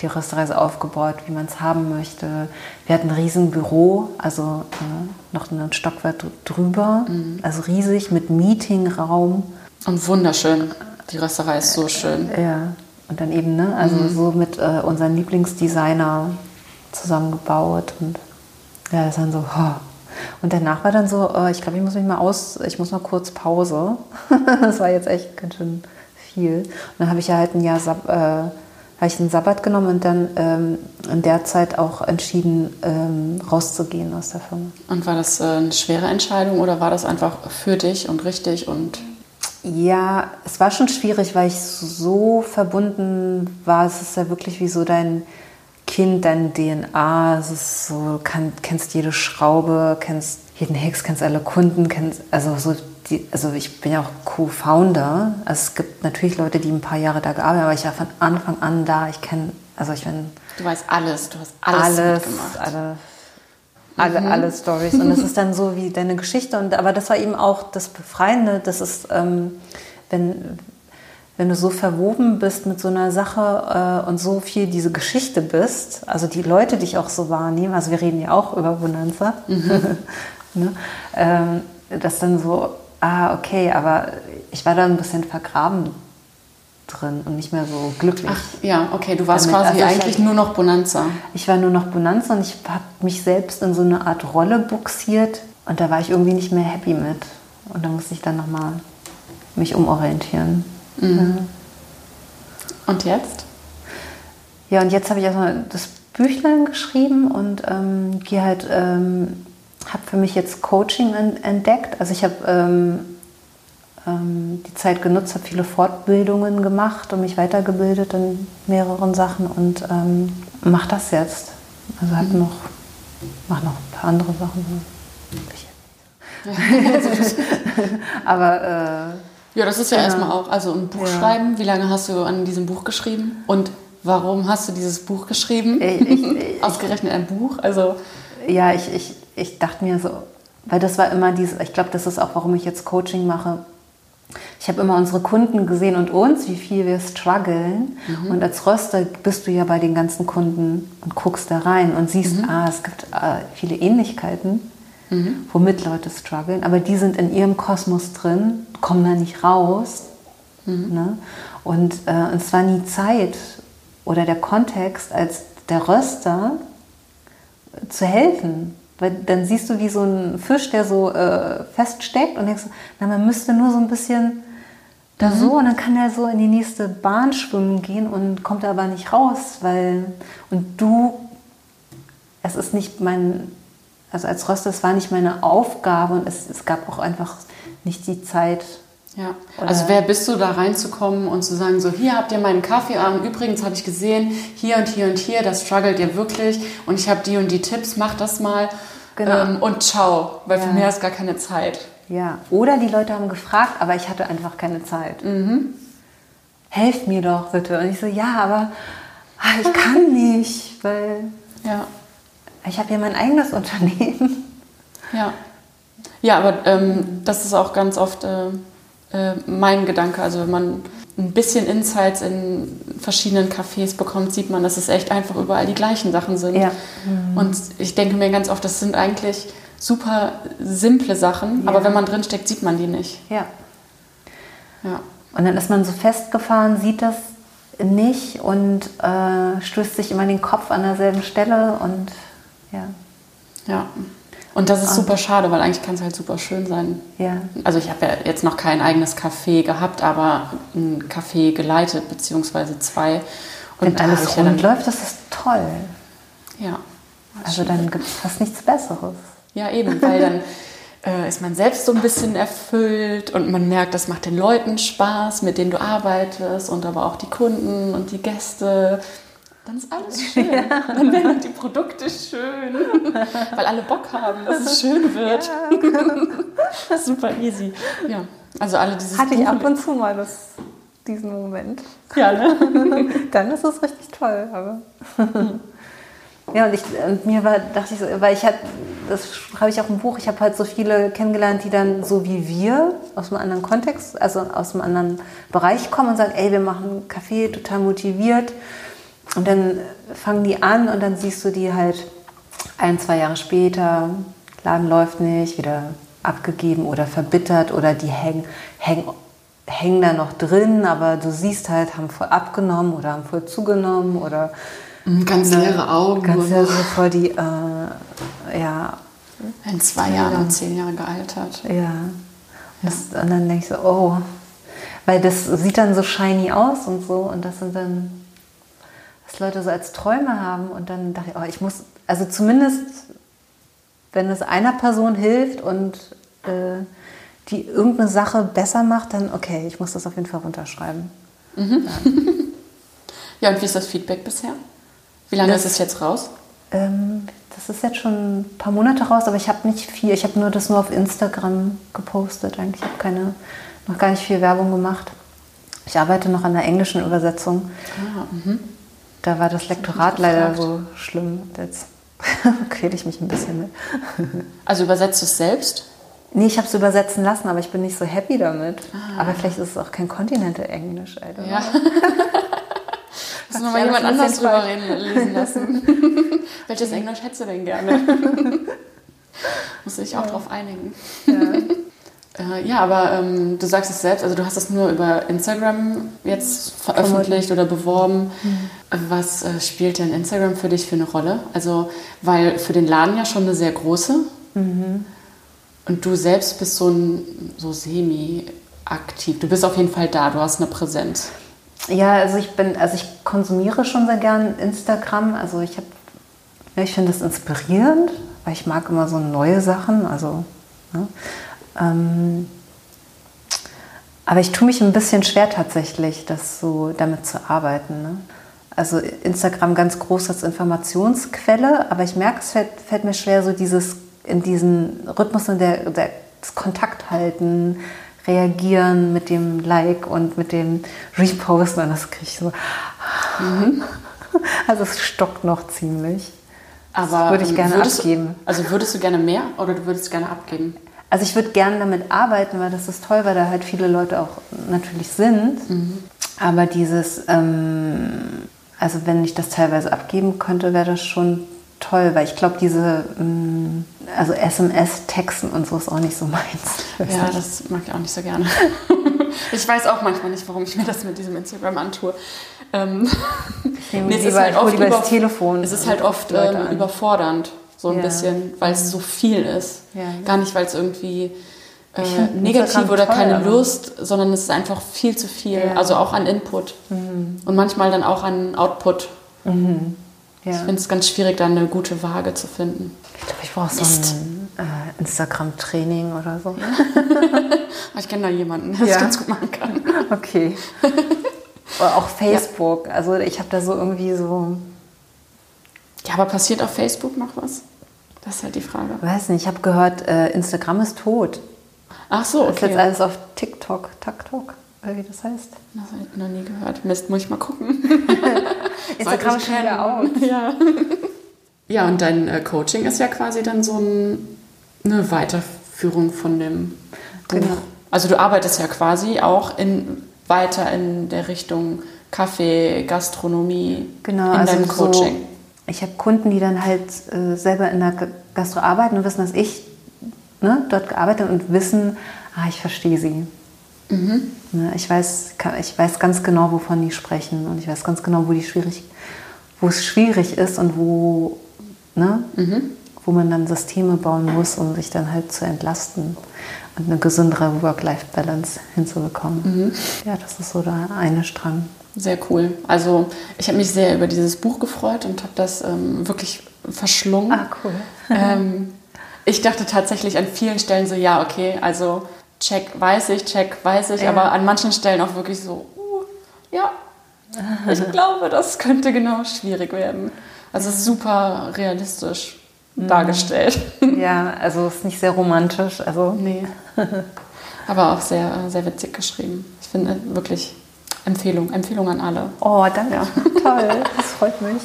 die Rösterei so aufgebaut, wie man es haben möchte. Wir hatten ein riesen Büro, also äh, noch ein Stockwerk drüber, mhm. also riesig mit Meetingraum. Und wunderschön. Die Rösterei ist so schön. Äh, ja, und dann eben, ne, also mhm. so mit äh, unseren Lieblingsdesigner zusammengebaut und ja, das dann so, oh. Und danach war dann so, oh, ich glaube, ich muss mich mal aus, ich muss mal kurz Pause. Das war jetzt echt ganz schön viel. Und dann habe ich ja halt ein Jahr Sab- äh, habe ich einen Sabbat genommen und dann ähm, in der Zeit auch entschieden, ähm, rauszugehen aus der Firma. Und war das äh, eine schwere Entscheidung oder war das einfach für dich und richtig? Und ja, es war schon schwierig, weil ich so verbunden war. Es ist ja wirklich wie so dein Kind, deine D N A. Es ist so, kann, kennst jede Schraube, kennst jeden Hex, kennst alle Kunden, kennst also so die, also ich bin ja auch Co-Founder. Also es gibt natürlich Leute, die ein paar Jahre da gearbeitet haben, aber ich war von Anfang an da. Ich kenne, also ich bin du weißt alles, du hast alles, alles mitgemacht. Alle, alle, mhm. alle Storys. Und es ist dann so wie deine Geschichte. Und aber das war eben auch das Befreiende. Das ist, ähm, wenn wenn du so verwoben bist mit so einer Sache äh, und so viel diese Geschichte bist, also die Leute dich auch so wahrnehmen, also wir reden ja auch über Bonanza, mhm. ne? ähm, das dann so, ah, okay, aber ich war da ein bisschen vergraben drin und nicht mehr so glücklich. Ach, ja, okay, du warst damit. quasi Also eigentlich nur noch Bonanza. Ich war nur noch Bonanza und ich habe mich selbst in so eine Art Rolle buxiert und da war ich irgendwie nicht mehr happy mit. Und da musste ich dann nochmal mich umorientieren. Mhm. Und jetzt? Ja, und jetzt habe ich erstmal das Büchlein geschrieben und ähm, gehe halt, ähm, habe für mich jetzt Coaching entdeckt. Also ich habe ähm, ähm, die Zeit genutzt, habe viele Fortbildungen gemacht und mich weitergebildet in mehreren Sachen und ähm, mache das jetzt. Also habe mhm. noch, mache noch ein paar andere Sachen. Aber äh, ja, das ist ja, ja erstmal auch, also ein Buch ja. schreiben. Wie lange hast du an diesem Buch geschrieben? Und warum hast du dieses Buch geschrieben? Ich, ich, Ausgerechnet ein Buch? Also ja, ich, ich, ich dachte mir so, weil das war immer dieses, ich glaube, das ist auch, warum ich jetzt Coaching mache. Ich habe immer unsere Kunden gesehen und uns, wie viel wir strugglen. Mhm. Und als Röster bist du ja bei den ganzen Kunden und guckst da rein und siehst, mhm. ah, es gibt äh, viele Ähnlichkeiten. Mhm. Womit Leute strugglen, aber die sind in ihrem Kosmos drin, kommen da nicht raus. Mhm. Ne? Und äh, es war nie Zeit oder der Kontext, als der Röster äh, zu helfen. Weil dann siehst du wie so ein Fisch, der so äh, feststeckt und denkst, na, man müsste nur so ein bisschen da mhm. so und dann kann er so in die nächste Bahn schwimmen gehen und kommt aber nicht raus, weil und du, es ist nicht mein Also als Röster, es war nicht meine Aufgabe und es, es gab auch einfach nicht die Zeit. Ja, also wer bist du, da reinzukommen und zu sagen, so hier habt ihr meinen Kaffee, ähm, übrigens habe ich gesehen, hier und hier und hier, das struggelt ihr wirklich und ich habe die und die Tipps, mach das mal genau. ähm, und ciao, weil ja. für mehr ist gar keine Zeit. Ja, oder die Leute haben gefragt, aber ich hatte einfach keine Zeit. Mhm. Helft mir doch bitte. Und ich so, ja, aber ach, ich kann nicht, weil... Ja. Ich habe ja mein eigenes Unternehmen. Ja, ja, aber ähm, das ist auch ganz oft äh, äh, mein Gedanke. Also wenn man ein bisschen Insights in verschiedenen Cafés bekommt, sieht man, dass es echt einfach überall die gleichen Sachen sind. Ja. Mhm. Und ich denke mir ganz oft, das sind eigentlich super simple Sachen, ja. aber wenn man drinsteckt, sieht man die nicht. Ja. Ja. Und dann ist man so festgefahren, sieht das nicht und äh, stößt sich immer den Kopf an derselben Stelle und ja. Ja. Und das ist super schade, weil eigentlich kann es halt super schön sein. Ja. Also ich habe ja jetzt noch kein eigenes Café gehabt, aber ein Café geleitet, beziehungsweise zwei. Und wenn alles rund ja läuft, das ist toll. Ja. Also dann gibt es fast nichts Besseres. Ja, eben, weil dann äh, ist man selbst so ein bisschen erfüllt und man merkt, das macht den Leuten Spaß, mit denen du arbeitest und aber auch die Kunden und die Gäste. Dann ist alles schön. Ja. Dann werden die Produkte schön, weil alle Bock haben, dass es schön wird. Ja. Super easy. Ja, also alle dieses Hatte ich ab und zu mal das, diesen Moment. Ja, ne? Dann ist es richtig toll. Aber ja, und, ich, und mir war, dachte ich so, weil ich halt, das schreibe ich auch im Buch, ich habe halt so viele kennengelernt, die dann so wie wir aus einem anderen Kontext, also aus einem anderen Bereich kommen und sagen, ey, wir machen Kaffee, total motiviert. Und dann fangen die an und dann siehst du die halt ein, zwei Jahre später, Laden läuft nicht, wieder abgegeben oder verbittert oder die hängen, hängen, hängen da noch drin, aber du siehst halt, haben voll abgenommen oder haben voll zugenommen oder ganz leere Augen. Ganz leere, so voll die, äh, ja. In zwei Jahren und zehn Jahre gealtert. Ja. Das, und dann denke ich so, oh, weil das sieht dann so shiny aus und so und das sind dann, was Leute so als Träume haben und dann dachte ich, oh, ich muss, also zumindest, wenn es einer Person hilft und äh, die irgendeine Sache besser macht, dann okay, ich muss das auf jeden Fall runterschreiben. Mhm. Ja. Ja, und wie ist das Feedback bisher? Wie lange das, ist es jetzt raus? Ähm, das ist jetzt schon ein paar Monate raus, aber ich habe nicht viel. Ich habe nur das nur auf Instagram gepostet. Eigentlich habe ich keine, noch gar nicht viel Werbung gemacht. Ich arbeite noch an der englischen Übersetzung. Ah, mhm. Da war das Lektorat leider so schlimm. Jetzt quäle ich mich ein bisschen mit. Also übersetzt du es selbst? Nee, ich habe es übersetzen lassen, aber ich bin nicht so happy damit. Ah. Aber vielleicht ist es auch kein Continental-Englisch. Alter. Ja. Muss noch mal jemand anders drüber reden, lesen lassen. Welches Englisch hättest du denn gerne? Muss ich auch ja. drauf einigen. Ja, äh, ja aber ähm, du sagst es selbst, also du hast es nur über Instagram jetzt veröffentlicht oder beworben. Mhm. Was äh, spielt denn Instagram für dich für eine Rolle? Also, weil für den Laden ja schon eine sehr große. Mhm. Und du selbst bist so, ein, so semi-aktiv. Du bist auf jeden Fall da, du hast eine Präsenz. Ja, also ich bin, also ich konsumiere schon sehr gern Instagram. Also ich habe, ich finde das inspirierend, weil ich mag immer so neue Sachen. Also, ne? ähm, aber ich tue mich ein bisschen schwer tatsächlich, das so damit zu arbeiten. Ne? Also Instagram ganz groß als Informationsquelle, aber ich merke, es fällt, fällt mir schwer, so dieses in diesen Rhythmus in der, der das Kontakt halten, reagieren mit dem Like und mit dem Reposten und das kriege ich so. Mhm. Also es stockt noch ziemlich. Aber das würde ich gerne würdest abgeben. Du, also würdest du gerne mehr oder du würdest gerne abgeben? Also ich würde gerne damit arbeiten, weil das ist toll, weil da halt viele Leute auch natürlich sind. Mhm. Aber dieses, ähm, also wenn ich das teilweise abgeben könnte, wäre das schon toll, weil ich glaube, diese, also S M S-Texten und so ist auch nicht so meins. Ja, das mag ich auch nicht so gerne. Ich weiß auch manchmal nicht, warum ich mir das mit diesem Instagram antue. Ähm, nee, es ist halt oft über, das Telefon. Es ist halt oft ähm, überfordernd, so ein ja. bisschen, weil es so viel ist. Ja. Gar nicht, weil es irgendwie äh, negativ oder toll, keine Lust, sondern es ist einfach viel zu viel. Ja. Also auch an Input mhm. und manchmal dann auch an Output. Mhm. Ja. Ich finde es ganz schwierig, da eine gute Waage zu finden. Ich glaube, ich brauche so ein äh, Instagram-Training oder so. Ich kenne da jemanden, der ja. das ganz gut machen kann. Okay. Oder auch Facebook. Ja. Also ich habe da so irgendwie so... Ja, aber passiert auf Facebook noch was? Das ist halt die Frage. Ich weiß nicht, ich habe gehört, äh, Instagram ist tot. Ach so, okay. Das ist jetzt alles auf TikTok, TikTok, wie das heißt. Das habe ich noch nie gehört. Mist, muss ich mal gucken. Instagram schon wieder aus. Ja. Ja, und dein äh, Coaching ist ja quasi dann so ein, eine Weiterführung von dem Buch. Genau. Also du arbeitest ja quasi auch in, weiter in der Richtung Kaffee, Gastronomie genau, in also deinem Coaching. So, ich habe Kunden, die dann halt äh, selber in der Gastro arbeiten und wissen, dass ich ne, dort gearbeitet habe und wissen, ah, ich verstehe sie. Mhm. Ne, ich weiß, ich weiß ganz genau, wovon die sprechen und ich weiß ganz genau, wo, die schwierig, wo es schwierig ist und wo, ne, mhm. wo man dann Systeme bauen muss, um sich dann halt zu entlasten und eine gesündere Work-Life-Balance hinzubekommen. Mhm. Ja, das ist so der eine Strang. Sehr cool. Also ich habe mich sehr über dieses Buch gefreut und habe das ähm, wirklich verschlungen. Ah, cool. ähm, ich dachte tatsächlich an vielen Stellen so, ja, okay, also check, weiß ich, check, weiß ich, ja. aber an manchen Stellen auch wirklich so, uh, ja, ich glaube, das könnte genau schwierig werden. Also es ist super realistisch mhm. dargestellt. Ja, also es ist nicht sehr romantisch. Also nee. Aber auch sehr, sehr witzig geschrieben. Ich finde wirklich Empfehlung, Empfehlung an alle. Oh, danke. Ja. Toll, das freut mich.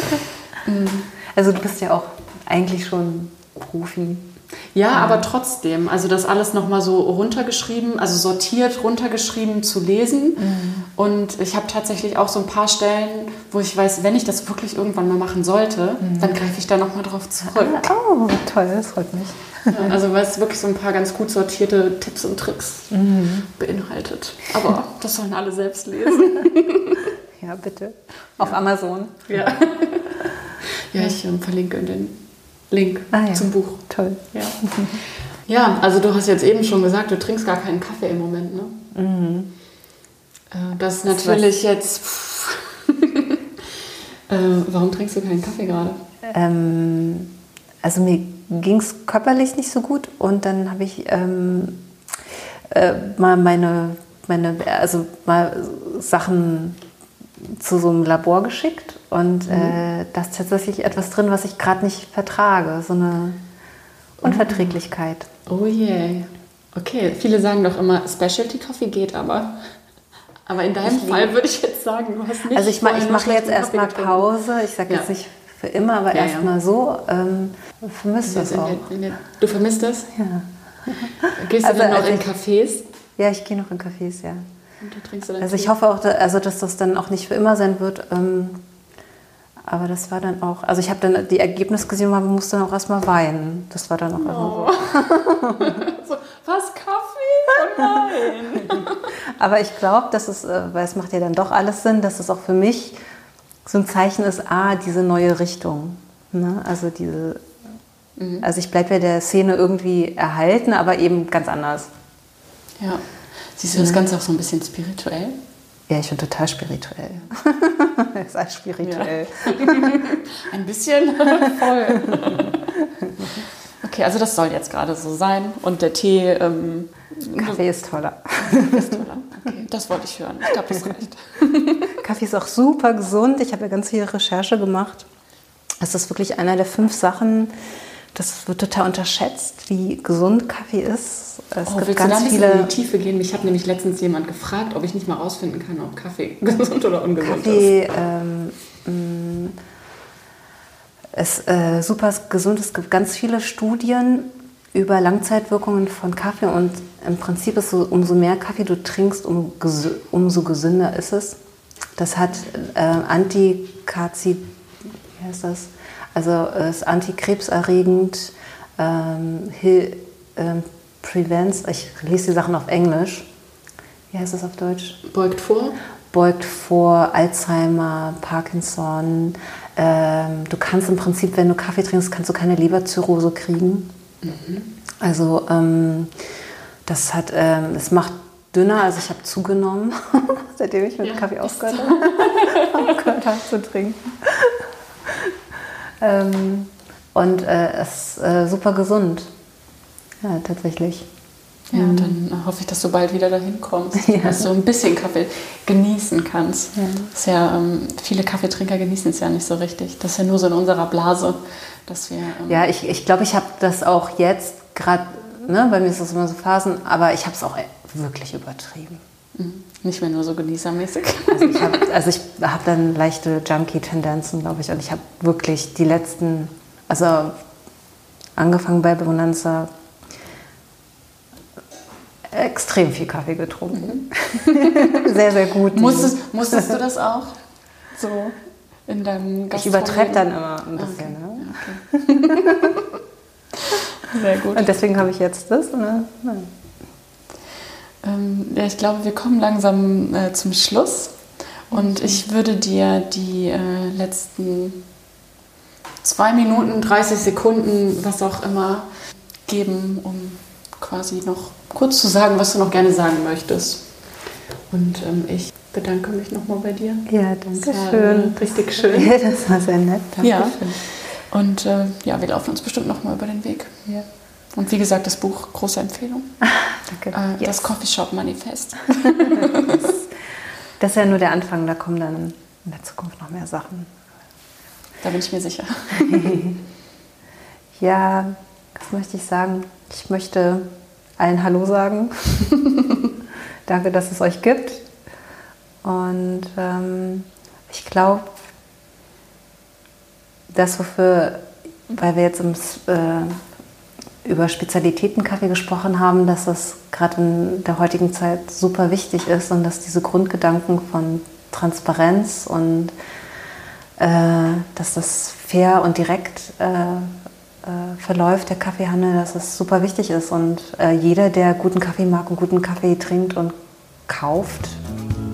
Also du bist ja auch eigentlich schon Profi. Ja, ja, aber trotzdem, also das alles nochmal so runtergeschrieben, also sortiert runtergeschrieben zu lesen mhm. Und ich habe tatsächlich auch so ein paar Stellen, wo ich weiß, wenn ich das wirklich irgendwann mal machen sollte, mhm. dann greife ich da nochmal drauf zurück. Oh, toll, das freut mich. Ja, also weil es wirklich so ein paar ganz gut sortierte Tipps und Tricks mhm. beinhaltet. Aber das sollen alle selbst lesen. Ja, bitte. Auf ja. Amazon. Ja, ja ich ähm, verlinke den Link ah, ja. zum Buch. Toll. Ja. Ja, also du hast jetzt eben schon gesagt, du trinkst gar keinen Kaffee im Moment, ne? Mhm. Das ist natürlich jetzt... äh, warum trinkst du keinen Kaffee gerade? Ähm, also mir ging es körperlich nicht so gut und dann habe ich ähm, äh, mal meine, meine also mal Sachen zu so einem Labor geschickt und mhm. äh, da ist tatsächlich etwas drin, was ich gerade nicht vertrage, so eine Unverträglichkeit. Oh je. Yeah. Okay, viele sagen doch immer, Specialty Coffee geht aber... Aber in deinem ich Fall würde ich jetzt sagen, du hast nicht... Also ich, ich mache jetzt erstmal Pause. Ich sage ja. jetzt nicht für immer, aber ja, erstmal ja. so. Ähm, vermisst das auch. Der, der, du vermisst das? Ja. Gehst also, du dann noch also in Cafés? Ja, ich gehe noch in Cafés, ja. Und da trinkst du dann also ich hoffe auch, also dass das dann auch nicht für immer sein wird. Ähm, aber das war dann auch... Also ich habe dann die Ergebnisse gesehen, man musste dann auch erstmal weinen. Das war dann auch oh. erstmal so. so. Was, Kaffee? Oh nein! Aber ich glaube, dass es, weil es macht ja dann doch alles Sinn, dass es auch für mich so ein Zeichen ist, ah, diese neue Richtung. Ne? Also diese, mhm. also ich bleibe ja der Szene irgendwie erhalten, aber eben ganz anders. Ja. Siehst du das Ganze auch so ein bisschen spirituell? Ja, ich bin total spirituell. Es ist alles spirituell. Ja. Ein bisschen voll. Okay, also das soll jetzt gerade so sein. Und der Tee... Ähm, Kaffee ist toller. Ist toller. Okay, das wollte ich hören. Ich glaube, das reicht. Kaffee ist auch super gesund. Ich habe ja ganz viel Recherche gemacht. Es ist wirklich einer der fünf Sachen, das wird total unterschätzt, wie gesund Kaffee ist. Es oh, gibt willst ganz du da ein viele bisschen in die Tiefe gehen? Mich hat nämlich letztens jemand gefragt, ob ich nicht mal rausfinden kann, ob Kaffee gesund oder ungesund Kaffee, ist. Ähm, ist äh, super gesund. Es gibt ganz viele Studien über Langzeitwirkungen von Kaffee und im Prinzip ist so, umso mehr Kaffee du trinkst, um, umso gesünder ist es. Das hat äh, Antikarzid, wie heißt das? Also es ist antikrebserregend, ähm, Hill, ähm, prevents, ich lese die Sachen auf Englisch. Wie heißt das auf Deutsch? Beugt vor? Beugt vor Alzheimer, Parkinson. Ähm, du kannst im Prinzip, wenn du Kaffee trinkst, kannst du keine Leberzirrhose kriegen. Mhm. Also ähm, das hat, ähm, es macht dünner, also ich habe zugenommen, seitdem ich mit ja, Kaffee aufgehört habe zu trinken. ähm, und äh, es ist äh, super gesund. Ja, tatsächlich. Ja, und dann hoffe ich, dass du bald wieder dahin kommst, ja. dass du ein bisschen Kaffee genießen kannst. Ja. Das ist ja, ähm, viele Kaffeetrinker genießen es ja nicht so richtig. Das ist ja nur so in unserer Blase, dass wir... Ähm ja, ich glaube, ich, glaub, ich habe das auch jetzt gerade, ne, bei mir ist das immer so Phasen, aber ich habe es auch wirklich übertrieben. Mhm. Nicht mehr nur so genießermäßig. Also ich habe also ich hab dann leichte Junkie-Tendenzen, glaube ich, und ich habe wirklich die letzten, also angefangen bei Bonanza, extrem viel Kaffee getrunken. Mhm. Sehr, sehr gut. Musstest, musstest du das auch? So in deinem Gastro- Ich übertreibe dann immer ein bisschen. Okay. Ne? Okay. Sehr gut. Und deswegen habe ich jetzt das. Ne? Ähm, ja, ich glaube, wir kommen langsam äh, zum Schluss. Und ich würde dir die äh, letzten zwei Minuten, dreißig Sekunden, was auch immer, geben, um quasi noch kurz zu sagen, was du noch gerne sagen möchtest. Und ähm, ich bedanke mich nochmal bei dir. Ja, danke schön. Äh, richtig schön. Ja, das war sehr nett. Danke ja. schön. Und äh, ja, wir laufen uns bestimmt nochmal über den Weg. Ja. Und wie gesagt, das Buch, große Empfehlung. Danke. Äh, yes. Das Coffeeshop Manifest. Das ist ja nur der Anfang, da kommen dann in der Zukunft noch mehr Sachen. Da bin ich mir sicher. Ja, was möchte ich sagen? Ich möchte allen Hallo sagen. Danke, dass es euch gibt. Und ähm, ich glaube, das wofür, weil wir jetzt im, äh, über Spezialitätenkaffee gesprochen haben, dass das gerade in der heutigen Zeit super wichtig ist und dass diese Grundgedanken von Transparenz und äh, dass das fair und direkt äh, äh, verläuft, der Kaffeehandel, dass das super wichtig ist. Und äh, jeder, der guten Kaffee mag und guten Kaffee trinkt und kauft,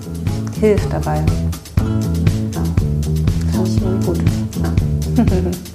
hilft dabei. Ja, das finde ich irgendwie gut. Ja.